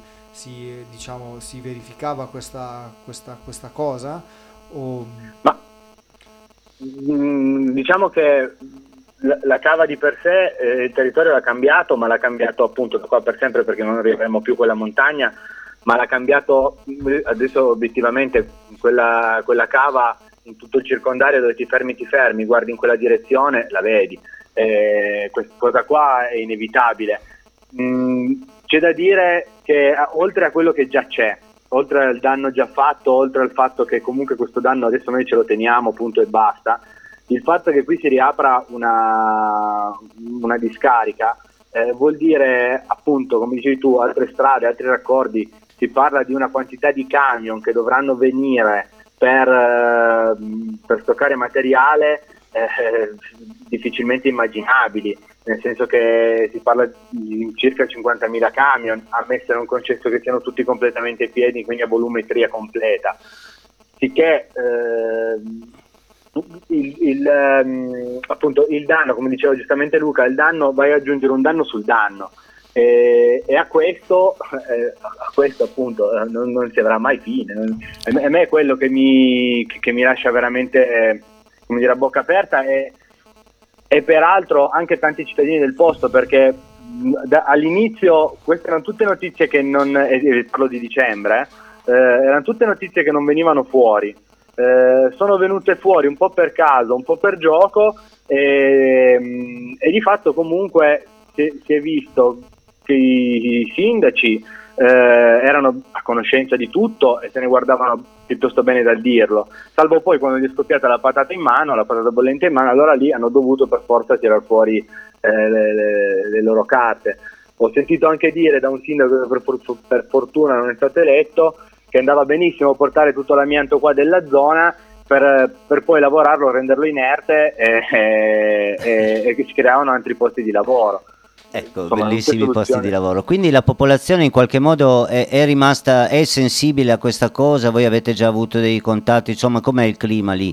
verificava questa cosa? Ma diciamo che la cava di per sé, il territorio l'ha cambiato, ma l'ha cambiato appunto da qua per sempre, perché non arriveremo più quella montagna, ma l'ha cambiato adesso obiettivamente quella cava in tutto il circondario, dove ti fermi, guardi in quella direzione, la vedi. Questa cosa qua è inevitabile. C'è da dire che oltre a quello che già c'è, oltre al danno già fatto, oltre al fatto che comunque questo danno adesso noi ce lo teniamo, punto e basta, il fatto che qui si riapra una discarica vuol dire appunto, come dicevi tu, altre strade, altri raccordi. Si parla di una quantità di camion che dovranno venire per stoccare materiale difficilmente immaginabili, nel senso che si parla di circa 50.000 camion, ammesso non concesso che siano tutti completamente pieni, quindi a volumetria completa, sicché appunto il danno, come diceva giustamente Luca, il danno, vai ad aggiungere un danno sul danno, e a questo appunto non si avrà mai fine. A me è quello che mi lascia veramente come dire a bocca aperta, e peraltro anche tanti cittadini del posto, perché all'inizio queste erano tutte notizie che non, parlo di dicembre, erano tutte notizie che non venivano fuori. Sono venute fuori un po' per caso, un po' per gioco, e di fatto comunque si è visto che i sindaci erano a conoscenza di tutto e se ne guardavano piuttosto bene dal dirlo, salvo poi quando gli è scoppiata la patata bollente in mano, allora lì hanno dovuto per forza tirare fuori le loro carte. Ho sentito anche dire da un sindaco che per fortuna non è stato eletto, che andava benissimo portare tutto l'amianto qua della zona per poi lavorarlo, renderlo inerte e che si creavano altri posti di lavoro. Ecco, insomma, bellissimi posti di lavoro. Quindi la popolazione in qualche modo è rimasta, è sensibile a questa cosa? Voi avete già avuto dei contatti? Insomma, com'è il clima lì?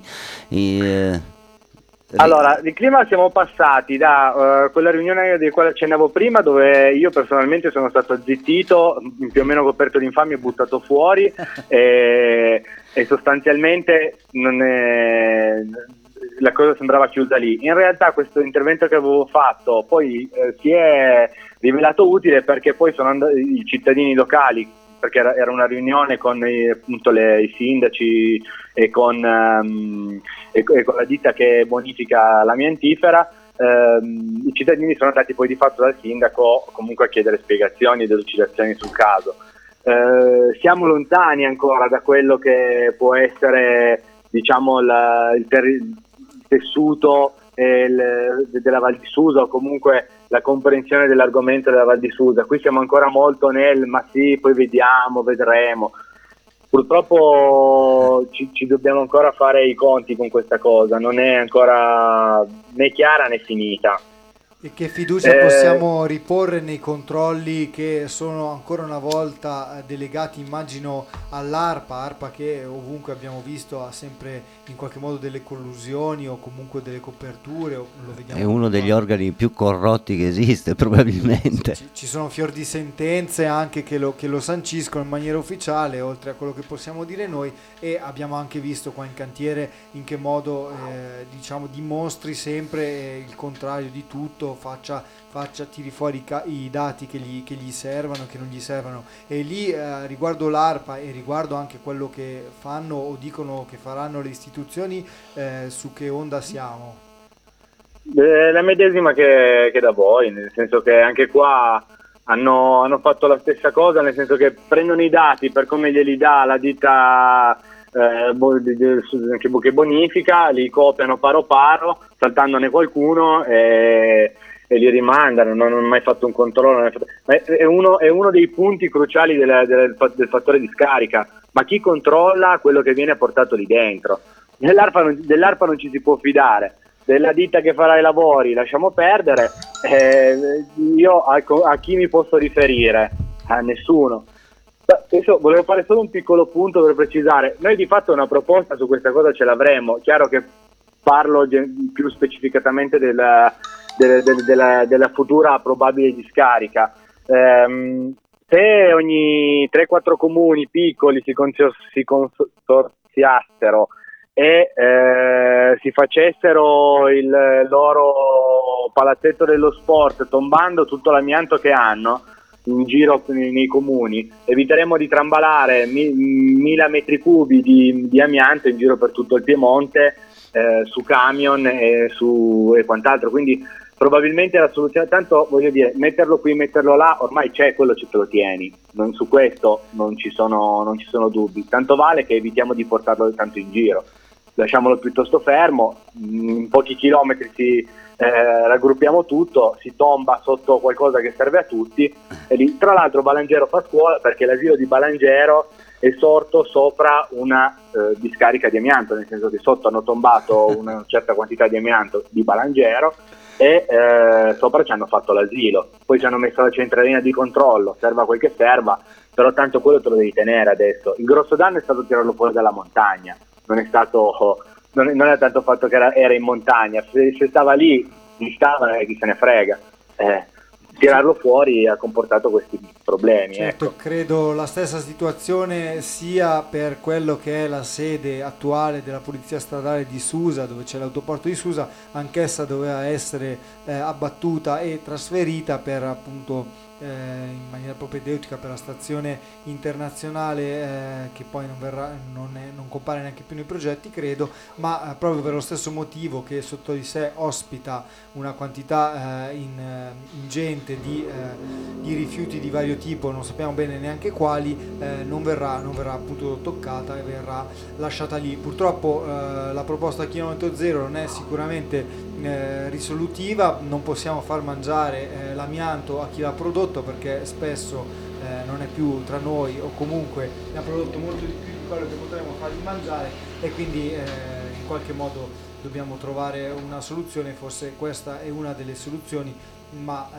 Allora, il clima siamo passati da quella riunione di quale accennavo prima, dove io personalmente sono stato zittito, più o meno coperto d'infamia e buttato fuori e sostanzialmente la cosa sembrava chiusa lì. In realtà questo intervento che avevo fatto poi si è rivelato utile, perché poi sono andati i cittadini locali, perché era una riunione con appunto i sindaci e con la ditta che bonifica l'amiantifera. I cittadini sono andati poi di fatto dal sindaco comunque a chiedere spiegazioni e delucidazioni sul caso. Siamo lontani ancora da quello che può essere, diciamo, il tessuto della Val di Susa, o comunque la comprensione dell'argomento della Val di Susa. Qui siamo ancora molto ma sì, poi vedremo. Purtroppo ci dobbiamo ancora fare i conti con questa cosa, non è ancora né chiara né finita. E che fiducia possiamo riporre nei controlli che sono ancora una volta delegati, immagino, ARPA che ovunque abbiamo visto ha sempre in qualche modo delle collusioni o comunque delle coperture, o lo vediamo, è uno degli organi più corrotti che esiste probabilmente. Ci sono fior di sentenze anche che lo sanciscono in maniera ufficiale, oltre a quello che possiamo dire noi, e abbiamo anche visto qua in cantiere in che modo diciamo dimostri sempre il contrario di tutto, tiri fuori i dati che gli servono, che non gli servono. E lì riguardo l'ARPA e riguardo anche quello che fanno o dicono che faranno le istituzioni, su che onda siamo? La medesima che da voi, nel senso che anche qua hanno fatto la stessa cosa, nel senso che prendono i dati per come glieli dà la ditta che bonifica, li copiano paro saltandone qualcuno e li rimandano. Non hanno mai fatto un controllo, ma è uno dei punti cruciali del fattore di scarica. Ma chi controlla quello che viene portato lì dentro? Dell'ARPA non ci si può fidare, della ditta che farà i lavori lasciamo perdere. Io a chi mi posso riferire? A nessuno. Adesso volevo fare solo un piccolo punto per precisare: noi di fatto una proposta su questa cosa ce l'avremo. Chiaro che parlo più specificatamente della futura probabile discarica. Se ogni 3-4 comuni piccoli si consorziassero e si facessero il loro palazzetto dello sport, tombando tutto l'amianto che hanno in giro nei comuni, eviteremo di trambalare 1000 metri cubi di amianto in giro per tutto il Piemonte, su camion e quant'altro. Quindi probabilmente la soluzione, tanto voglio dire, metterlo qui, metterlo là, ormai c'è, quello te lo tieni, su questo non ci sono dubbi. Tanto vale che evitiamo di portarlo tanto in giro, lasciamolo piuttosto fermo, in pochi chilometri raggruppiamo tutto, si tomba sotto qualcosa che serve a tutti. E lì, tra l'altro, Balangero fa scuola, perché l'asilo di Balangero è sorto sopra una discarica di amianto, nel senso che sotto hanno tombato una certa quantità di amianto di Balangero e sopra ci hanno fatto l'asilo, poi ci hanno messo la centralina di controllo, serva quel che serva, però tanto quello te lo devi tenere adesso. Il grosso danno è stato tirarlo fuori dalla montagna, non è tanto fatto che era in montagna, se stava lì, chi se ne frega. Tirarlo fuori ha comportato questi problemi. Certo, ecco. credo la stessa situazione sia per quello che è la sede attuale della Polizia Stradale di Susa, dove c'è l'autoporto di Susa, anch'essa doveva essere abbattuta e trasferita per appunto in maniera propedeutica per la stazione internazionale che poi non compare neanche più nei progetti, credo, ma proprio per lo stesso motivo che sotto di sé ospita una quantità ingente di rifiuti di vario tipo, non sappiamo bene neanche quali, non verrà appunto toccata e verrà lasciata lì. Purtroppo la proposta chilometro zero non è sicuramente risolutiva, non possiamo far mangiare l'amianto a chi l'ha prodotto, perché spesso non è più tra noi, o comunque ne ha prodotto molto di più di quello che potremmo fargli mangiare, e quindi in qualche modo dobbiamo trovare una soluzione. Forse questa è una delle soluzioni, ma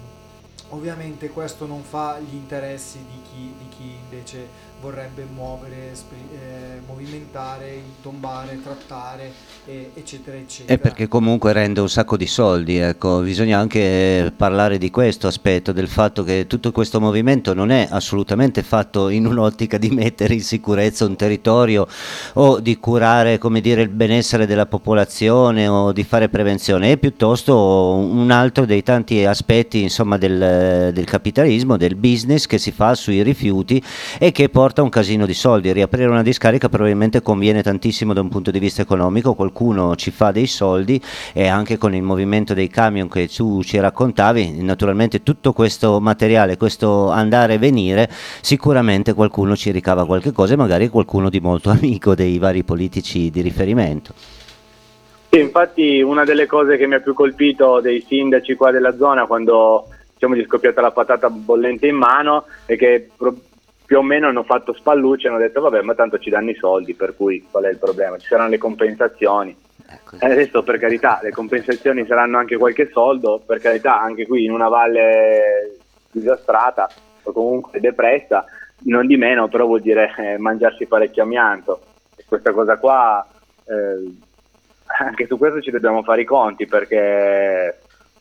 ovviamente questo non fa gli interessi di chi invece vorrebbe muovere, movimentare, tombare, trattare, eccetera eccetera. E perché comunque rende un sacco di soldi, ecco, bisogna anche parlare di questo aspetto, del fatto che tutto questo movimento non è assolutamente fatto in un'ottica di mettere in sicurezza un territorio o di curare, come dire, il benessere della popolazione o di fare prevenzione, è piuttosto un altro dei tanti aspetti, insomma, del capitalismo, del business che si fa sui rifiuti e che porta un casino di soldi. Riaprire una discarica probabilmente conviene tantissimo da un punto di vista economico, qualcuno ci fa dei soldi, e anche con il movimento dei camion che tu ci raccontavi, naturalmente tutto questo materiale, questo andare e venire, sicuramente qualcuno ci ricava qualche cosa, e magari qualcuno di molto amico dei vari politici di riferimento. Sì, infatti una delle cose che mi ha più colpito dei sindaci qua della zona, quando gli è scoppiata la patata bollente in mano, è che più o meno hanno fatto spallucce e hanno detto vabbè, ma tanto ci danno i soldi, per cui qual è il problema? Ci saranno le compensazioni. Adesso, per carità, le compensazioni saranno anche qualche soldo, per carità, anche qui in una valle disastrata o comunque depressa, non di meno, però vuol dire mangiarsi parecchio amianto. E questa cosa qua, anche su questo ci dobbiamo fare i conti, perché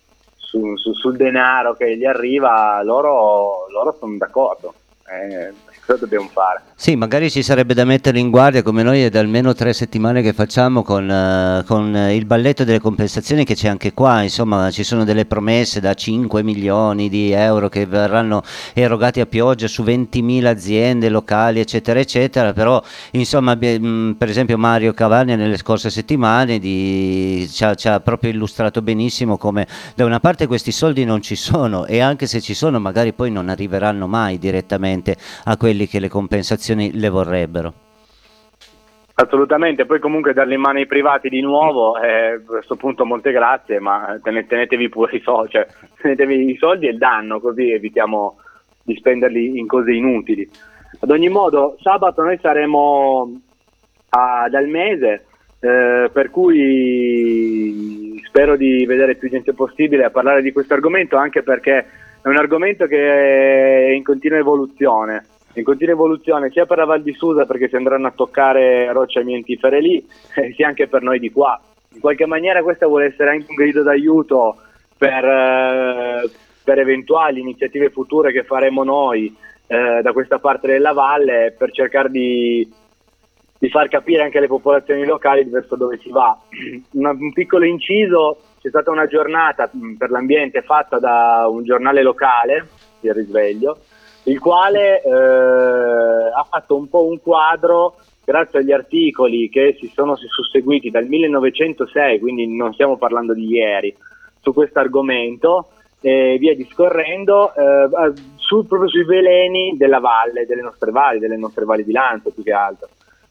sul denaro che gli arriva loro sono d'accordo. Cosa dobbiamo fare? Sì, magari ci sarebbe da mettere in guardia, come noi è da almeno 3 settimane che facciamo con il balletto delle compensazioni, che c'è anche qua, insomma ci sono delle promesse da 5 milioni di euro che verranno erogati a pioggia su 20.000 aziende locali, eccetera eccetera, però insomma per esempio Mario Cavagna nelle scorse settimane ci ha proprio illustrato benissimo come da una parte questi soldi non ci sono, e anche se ci sono magari poi non arriveranno mai direttamente a quelli che le compensazioni le vorrebbero. Assolutamente, poi comunque darli in mano ai privati di nuovo, a questo punto molte grazie, ma tenetevi pure i soldi, cioè tenetevi i soldi e il danno, così evitiamo di spenderli in cose inutili. Ad ogni modo, sabato noi saremo ad Almese, per cui spero di vedere più gente possibile a parlare di questo argomento, anche perché è un argomento che è in continua evoluzione sia per la Val di Susa, perché si andranno a toccare rocce amiantifere lì, sia anche per noi di qua. In qualche maniera questa vuole essere anche un grido d'aiuto per eventuali iniziative future che faremo noi da questa parte della valle, per cercare di far capire anche alle popolazioni locali verso dove si va. Un piccolo inciso: c'è stata una giornata per l'ambiente fatta da un giornale locale, Il Risveglio, il quale ha fatto un po' un quadro, grazie agli articoli che si sono susseguiti dal 1906, quindi non stiamo parlando di ieri, su questo argomento, e via discorrendo, proprio sui veleni della valle, delle nostre valli di Lanzo più che altro.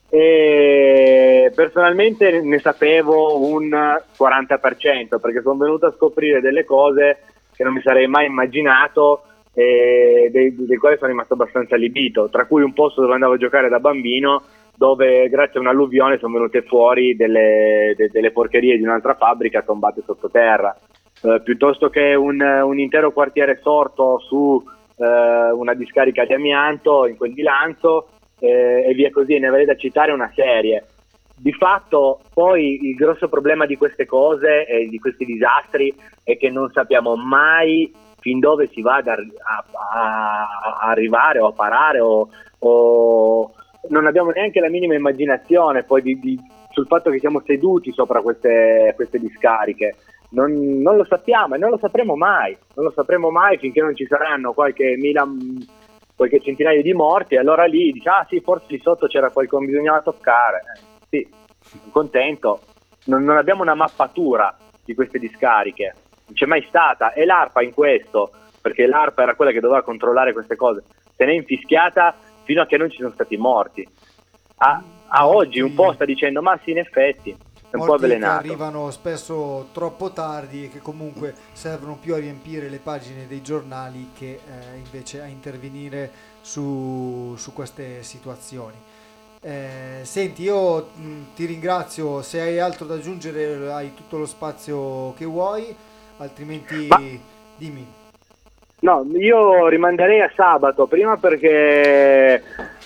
E personalmente ne sapevo un 40%, perché sono venuto a scoprire delle cose che non mi sarei mai immaginato, e dei quali sono rimasto abbastanza allibito, tra cui un posto dove andavo a giocare da bambino, dove grazie a un'alluvione sono venute fuori delle porcherie di un'altra fabbrica tombate sottoterra, piuttosto che un intero quartiere sorto su una discarica di amianto in quel di Lanzo, e via così, ne avrei da citare una serie. Di fatto poi il grosso problema di queste cose e di questi disastri è che non sappiamo mai fin dove si va a arrivare o a parare o non abbiamo neanche la minima immaginazione poi sul fatto che siamo seduti sopra queste discariche. Non lo sappiamo e non lo sapremo mai finché non ci saranno qualche centinaio di morti, e allora lì dici sì, forse lì sotto c'era qualcosa che bisognava toccare. Sì, sono contento. Non abbiamo una mappatura di queste discariche, non c'è mai stata, e l'ARPA in questo, perché l'ARPA era quella che doveva controllare queste cose, se n'è infischiata fino a che non ci sono stati morti. A oggi un po' sta dicendo ma sì, in effetti è un po' avvelenato. Che arrivano spesso troppo tardi e che comunque servono più a riempire le pagine dei giornali che invece a intervenire su queste situazioni. Senti, io ti ringrazio, se hai altro da aggiungere hai tutto lo spazio che vuoi, altrimenti dimmi. No, io rimanderei a sabato, prima perché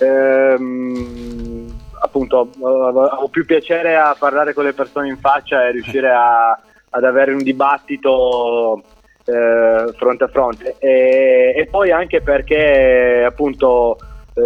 appunto ho più piacere a parlare con le persone in faccia e riuscire ad avere un dibattito fronte a fronte, e poi anche perché appunto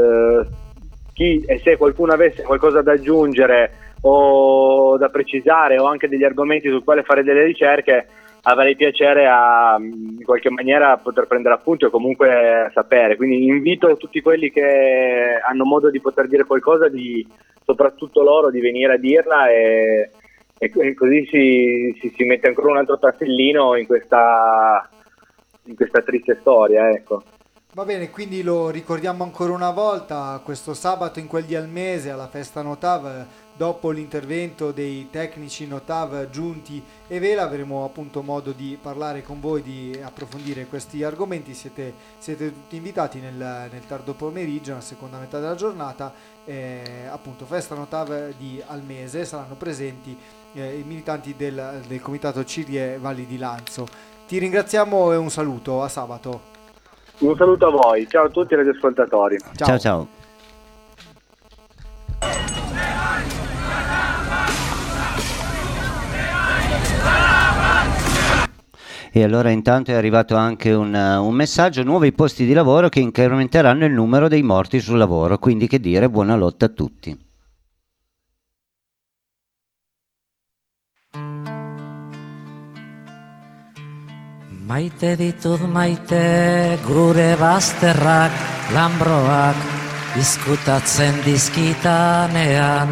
se qualcuno avesse qualcosa da aggiungere o da precisare o anche degli argomenti sul quale fare delle ricerche, avrei piacere in qualche maniera poter prendere appunti o comunque sapere. Quindi invito tutti quelli che hanno modo di poter dire qualcosa, soprattutto loro, di venire a dirla e così si mette ancora un altro tassellino in questa triste storia, ecco. Va bene, quindi lo ricordiamo ancora una volta, questo sabato in quel di Almese alla festa Notav, dopo l'intervento dei tecnici Notav Giunti e Vela, avremo appunto modo di parlare con voi, di approfondire questi argomenti. Siete tutti invitati nel tardo pomeriggio, nella seconda metà della giornata, appunto festa Notav di Almese. Saranno presenti i militanti del comitato Cirie Valli di Lanzo. Ti ringraziamo e un saluto, a sabato. Un saluto a voi, ciao a tutti i radioascoltatori. Ciao. E allora intanto è arrivato anche un messaggio: nuovi posti di lavoro che incrementeranno il numero dei morti sul lavoro, quindi che dire, buona lotta a tutti. Maite ditut maite gure bazterrak, lambroak izkutatzen dizkitanean.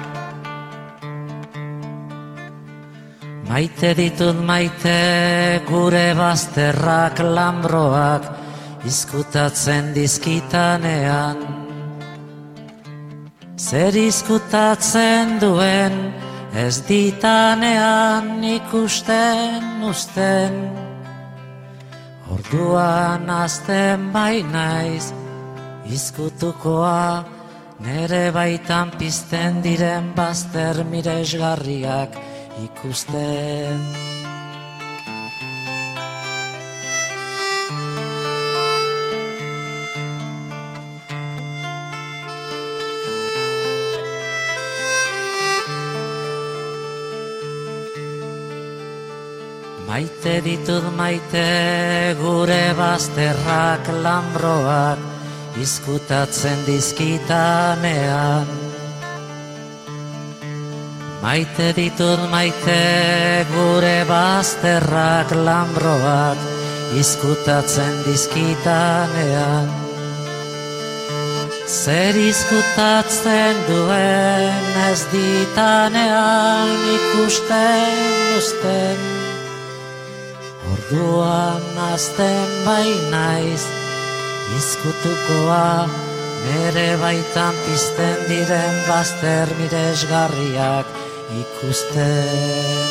Maite ditut maite gure bazterrak, lambroak izkutatzen dizkitanean. Zer izkutatzen duen ez ditanean ikusten usten. Orduan azten bai naiz, izkutukoa, nere baitan pizten diren bazter miresgarriak ikusten. Maite ditut maite gure bazterrak, lambroak izkutatzen dizkitanean. Maite ditut maite gure bazterrak, lambroak izkutatzen dizkitanean. Zer izkutatzen duen ez ditanean ikusten usten. Orduan azten bai naiz, izkutukoa, nere baitan pizten diren bazter miresgarriak ikusten.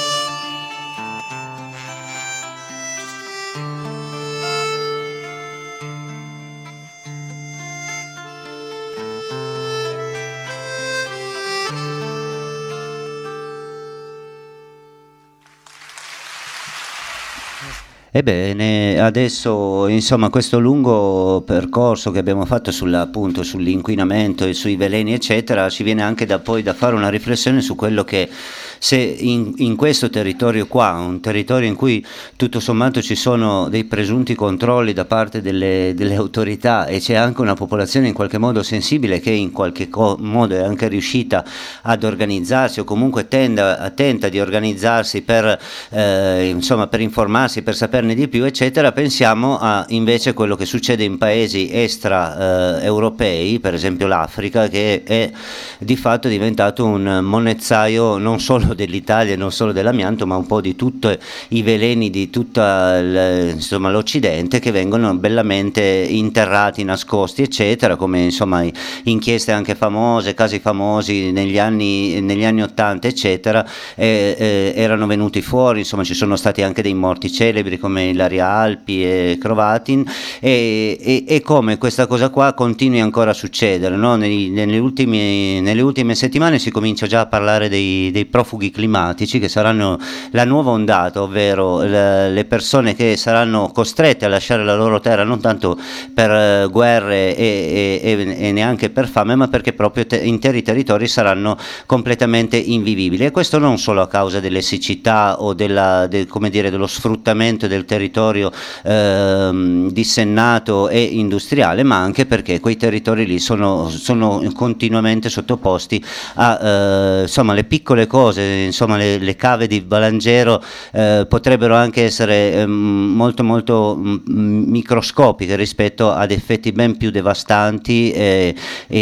Ebbene, adesso insomma questo lungo percorso che abbiamo fatto appunto sull'inquinamento e sui veleni eccetera, ci viene anche poi da fare una riflessione su quello che se in questo territorio qua, un territorio in cui tutto sommato ci sono dei presunti controlli da parte delle autorità e c'è anche una popolazione in qualche modo sensibile che in qualche modo è anche riuscita ad organizzarsi o comunque tenta di organizzarsi per informarsi, per saperne di più eccetera, pensiamo a invece quello che succede in paesi extra europei, per esempio l'Africa, che è di fatto diventato un monezzaio non solo dell'Italia, non solo dell'amianto, ma un po' di tutti i veleni di tutto l'Occidente, che vengono bellamente interrati, nascosti eccetera, come insomma inchieste anche famose, casi famosi negli anni 80 eccetera, erano venuti fuori, insomma ci sono stati anche dei morti celebri come Ilaria Alpi e Crovatin, e come questa cosa qua continui ancora a succedere, no? Nelle ultime settimane si comincia già a parlare dei profughi climatici, che saranno la nuova ondata, ovvero le persone che saranno costrette a lasciare la loro terra non tanto per guerre e neanche per fame, ma perché proprio interi territori saranno completamente invivibili, e questo non solo a causa delle siccità o dello sfruttamento del territorio dissennato e industriale, ma anche perché quei territori lì sono continuamente sottoposti a le piccole cose, insomma le cave di Valangero potrebbero anche essere molto molto microscopiche rispetto ad effetti ben più devastanti e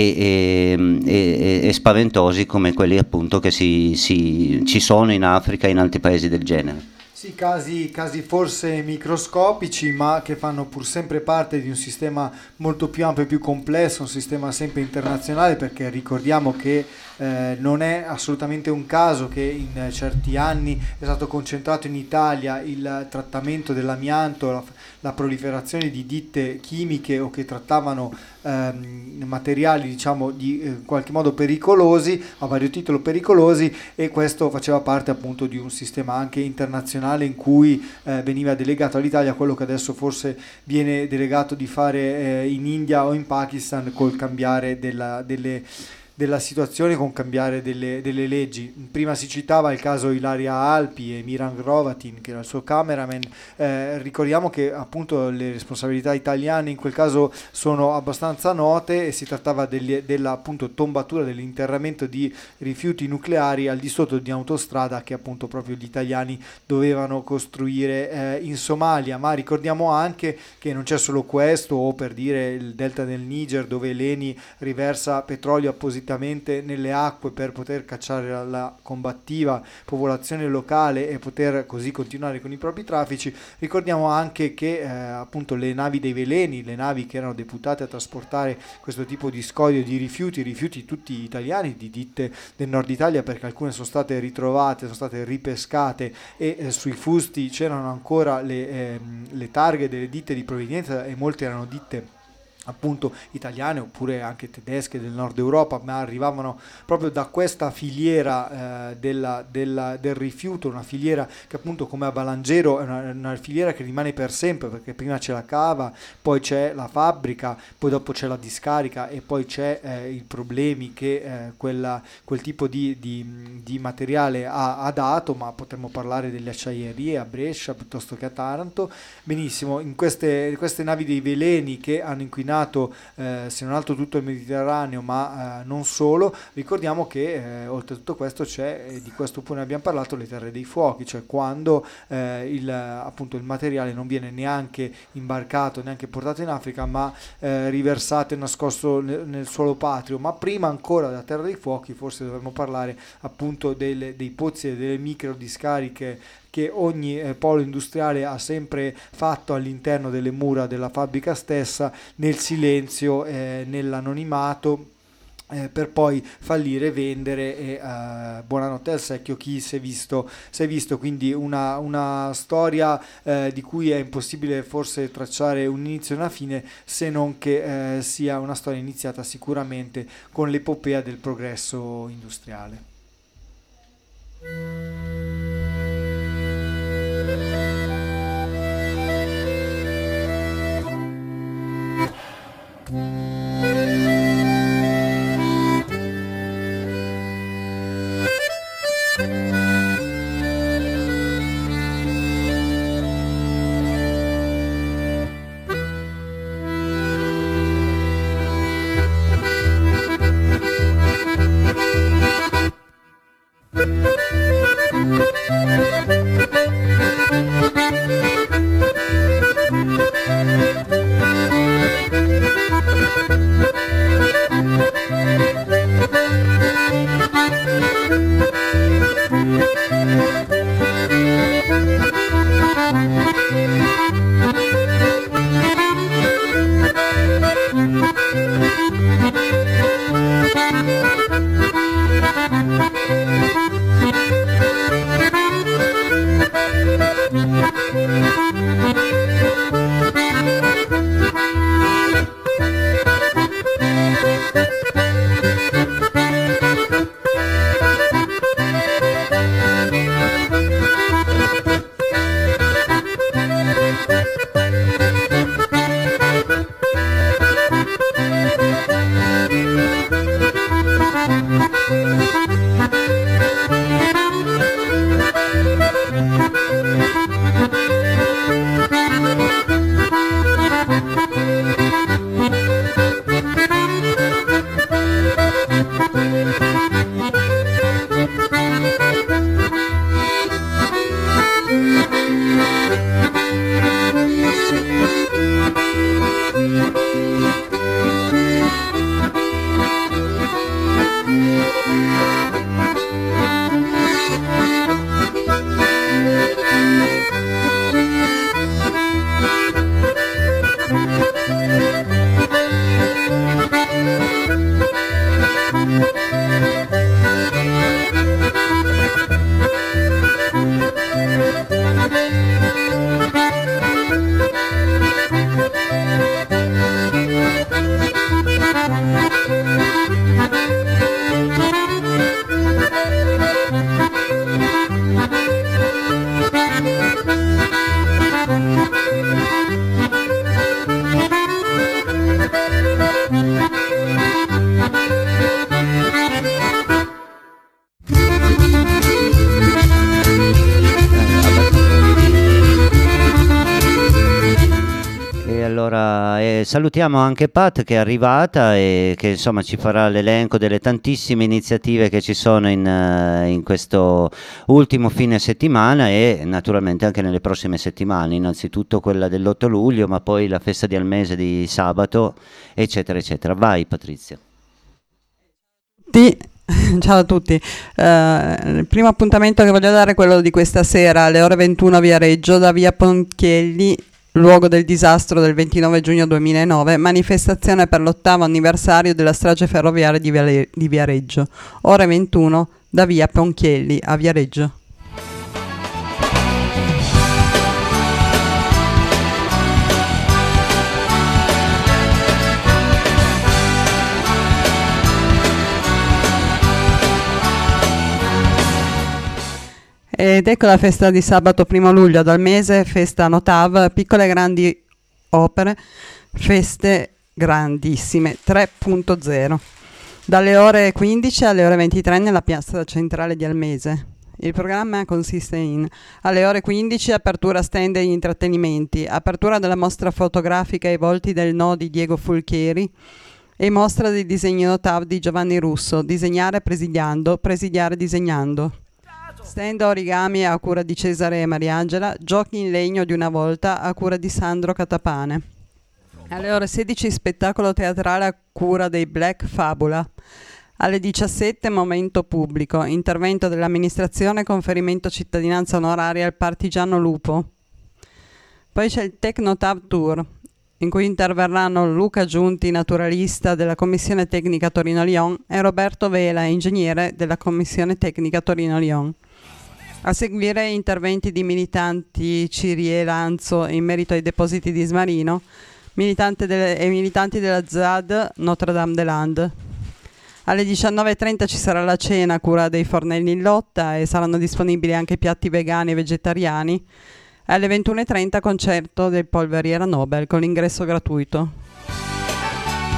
spaventosi come quelli appunto che ci sono in Africa e in altri paesi del genere. Sì, casi forse microscopici, ma che fanno pur sempre parte di un sistema molto più ampio e più complesso, un sistema sempre internazionale, perché ricordiamo che non è assolutamente un caso che in certi anni è stato concentrato in Italia il trattamento dell'amianto, la proliferazione di ditte chimiche o che trattavano materiali diciamo di qualche modo pericolosi, a vario titolo pericolosi, e questo faceva parte appunto di un sistema anche internazionale in cui veniva delegato all'Italia quello che adesso forse viene delegato di fare in India o in Pakistan col cambiare della situazione, con cambiare delle leggi. Prima si citava il caso Ilaria Alpi e Miran Hrovatin, che era il suo cameraman. Ricordiamo che appunto le responsabilità italiane in quel caso sono abbastanza note, e si trattava della appunto tombatura, dell'interramento di rifiuti nucleari al di sotto di un'autostrada che appunto proprio gli italiani dovevano costruire in Somalia. Ma ricordiamo anche che non c'è solo questo, o per dire il delta del Niger, dove l'ENI riversa petrolio appositamente nelle acque per poter cacciare la combattiva popolazione locale e poter così continuare con i propri traffici. Ricordiamo anche che appunto le navi dei veleni, le navi che erano deputate a trasportare questo tipo di scoglio di rifiuti tutti italiani, di ditte del nord Italia, perché alcune sono state ritrovate, sono state ripescate, e sui fusti c'erano ancora le targhe delle ditte di provenienza, e molte erano ditte appunto italiane oppure anche tedesche del nord Europa, ma arrivavano proprio da questa filiera del rifiuto, una filiera che appunto come a Valangero è una filiera che rimane per sempre, perché prima c'è la cava, poi c'è la fabbrica, poi dopo c'è la discarica, e poi c'è i problemi che quel tipo di materiale ha dato, ma potremmo parlare delle acciaierie a Brescia piuttosto che a Taranto. Benissimo, in queste navi dei veleni che hanno inquinato se non altro tutto il Mediterraneo, ma non solo. Ricordiamo che oltre a tutto questo c'è, di questo pure ne abbiamo parlato, le terre dei fuochi, cioè quando appunto il materiale non viene neanche imbarcato, neanche portato in Africa, ma riversato e nascosto nel suolo patrio. Ma prima ancora della terra dei fuochi forse dovremmo parlare appunto dei pozzi e delle micro discariche che ogni polo industriale ha sempre fatto all'interno delle mura della fabbrica stessa, nel silenzio, nell'anonimato, per poi fallire, vendere, e buonanotte al secchio chi si è visto. Quindi una storia di cui è impossibile forse tracciare un inizio e una fine, se non che sia una storia iniziata sicuramente con l'epopea del progresso industriale. Salutiamo anche Pat che è arrivata e che insomma ci farà l'elenco delle tantissime iniziative che ci sono in questo ultimo fine settimana e naturalmente anche nelle prossime settimane, innanzitutto quella dell'8 luglio ma poi la festa di Almese di sabato eccetera eccetera. Vai Patrizia. Ciao a tutti, il primo appuntamento che voglio dare è quello di questa sera alle ore 21 a Viareggio, da via Ponchielli, luogo del disastro del 29 giugno 2009, manifestazione per l'8° anniversario della strage ferroviaria di Viareggio, ore 21 da via Ponchielli a Viareggio. Ed ecco la festa di sabato 1 luglio ad Almese, festa Notav, piccole e grandi opere, feste grandissime 3.0, dalle ore 15 alle ore 23 nella piazza centrale di Almese. Il programma consiste in: alle ore 15 apertura stand e intrattenimenti, apertura della mostra fotografica I volti del no di Diego Fulchieri e mostra di disegno Notav di Giovanni Russo, disegnare presidiando, presidiare disegnando. Stand origami a cura di Cesare e Mariangela, giochi in legno di una volta a cura di Sandro Catapane. Alle ore 16 spettacolo teatrale a cura dei Black Fabula. Alle 17 momento pubblico, intervento dell'amministrazione, conferimento cittadinanza onoraria al partigiano Lupo. Poi c'è il Tecnotav Tour, in cui interverranno Luca Giunti, naturalista della Commissione Tecnica Torino-Lion, e Roberto Vela, ingegnere della Commissione Tecnica Torino-Lion. A seguire interventi di militanti Ciri e Lanzo in merito ai depositi di Smarino, militanti della ZAD Notre-Dame-des-Landes. Alle 19.30 ci sarà la cena a cura dei Fornelli in Lotta e saranno disponibili anche piatti vegani e vegetariani. Alle 21.30 concerto del Polveriera Nobel con l'ingresso gratuito.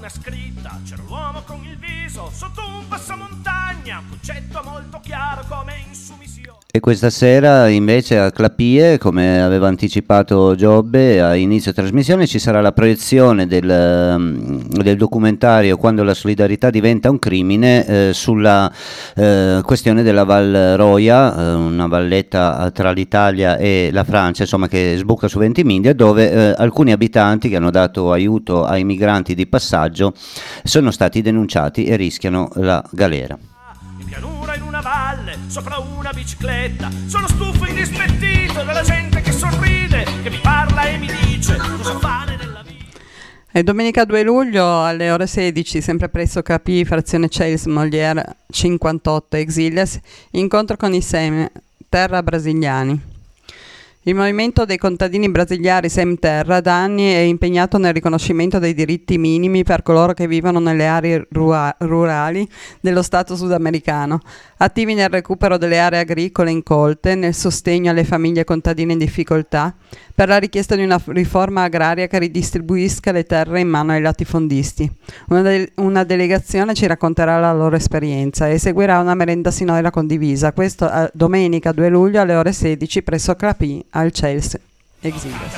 una scritta, c'era l'uomo con il viso sotto un passamontagna, un concetto molto chiaro come insumissione. E questa sera invece a Clapie, come aveva anticipato Giobbe a inizio trasmissione, ci sarà la proiezione del documentario Quando la solidarietà diventa un crimine, sulla questione della Val Roia, una valletta tra l'Italia e la Francia, insomma, che sbuca su Ventimiglia, dove alcuni abitanti che hanno dato aiuto ai migranti di passaggio sono stati denunciati e rischiano la galera. In pianura, in una valle, sopra una bicicletta, sono stufo e indispettito della gente che sorride, che mi parla e mi dice cosa fare nella vita. E domenica 2 luglio alle ore 16, sempre presso KP, frazione Chels Molière 58 Exilias, incontro con i Sem Terra brasiliani. Il movimento dei contadini brasiliani Sem Terra da anni è impegnato nel riconoscimento dei diritti minimi per coloro che vivono nelle aree rurali dello Stato sudamericano, attivi nel recupero delle aree agricole incolte, nel sostegno alle famiglie contadine in difficoltà, per la richiesta di una riforma agraria che ridistribuisca le terre in mano ai latifondisti. Una delegazione ci racconterà la loro esperienza e seguirà una merenda sinodale condivisa, questo domenica 2 luglio alle ore 16 presso Clapì al Chelsea Exilias.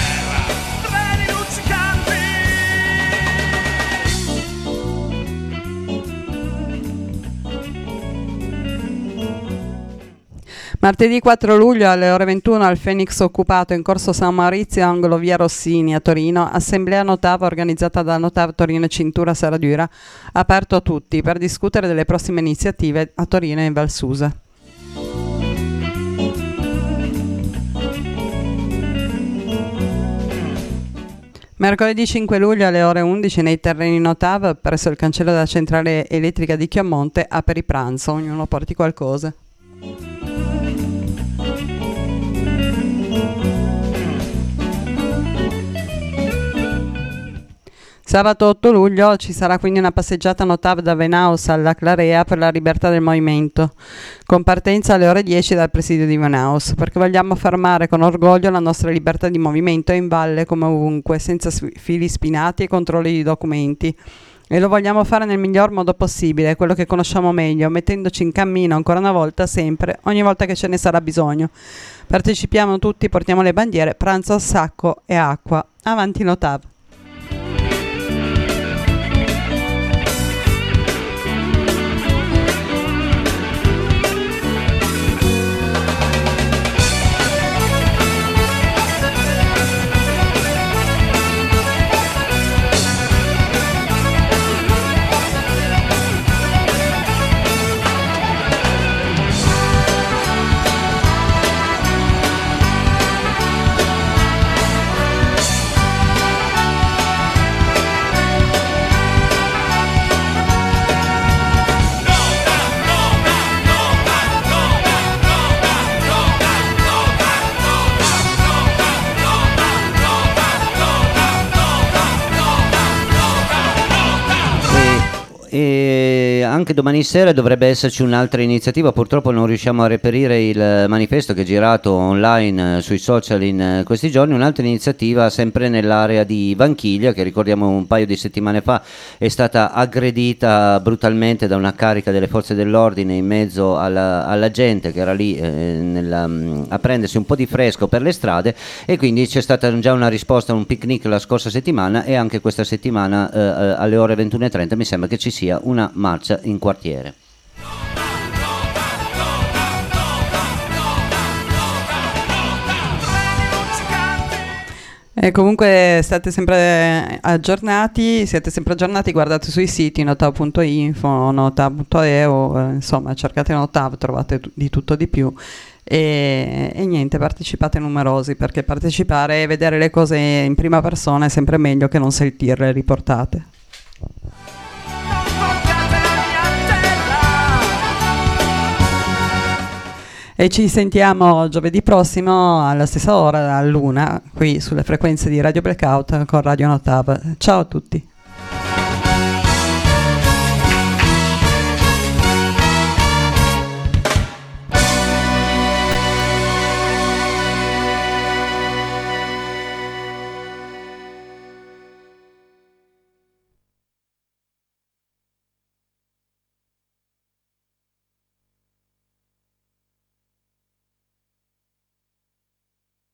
Martedì 4 luglio alle ore 21 al Phoenix Occupato in corso San Maurizio, angolo via Rossini a Torino, assemblea Notav organizzata da Notav Torino e Cintura Saradura, aperto a tutti per discutere delle prossime iniziative a Torino e in Val Susa. Mercoledì 5 luglio alle ore 11 nei terreni Notav presso il cancello della centrale elettrica di Chiamonte, aperi pranzo, ognuno porti qualcosa. Sabato 8 luglio ci sarà quindi una passeggiata Notav da Venaus alla Clarea per la libertà del movimento, con partenza alle ore 10 dal presidio di Venaus, perché vogliamo affermare con orgoglio la nostra libertà di movimento in valle come ovunque, senza fili spinati e controlli di documenti. E lo vogliamo fare nel miglior modo possibile, quello che conosciamo meglio, mettendoci in cammino ancora una volta, sempre, ogni volta che ce ne sarà bisogno. Partecipiamo tutti, portiamo le bandiere, pranzo a sacco e acqua. Avanti Notav! E anche domani sera dovrebbe esserci un'altra iniziativa, purtroppo non riusciamo a reperire il manifesto che è girato online sui social in questi giorni. Un'altra iniziativa sempre nell'area di Vanchiglia, che ricordiamo un paio di settimane fa è stata aggredita brutalmente da una carica delle forze dell'ordine in mezzo alla gente che era lì a prendersi un po' di fresco per le strade, e quindi c'è stata già una risposta a un picnic la scorsa settimana, e anche questa settimana alle ore 21:30 mi sembra che ci sia una marcia in quartiere. E comunque state sempre aggiornati, guardate sui siti notav.info, notav.eu, insomma cercate Notav, trovate di tutto di più. E niente, partecipate numerosi, perché partecipare e vedere le cose in prima persona è sempre meglio che non sentirle riportate. E ci sentiamo giovedì prossimo alla stessa ora, all'una, qui sulle frequenze di Radio Blackout con Radio Notav. Ciao a tutti.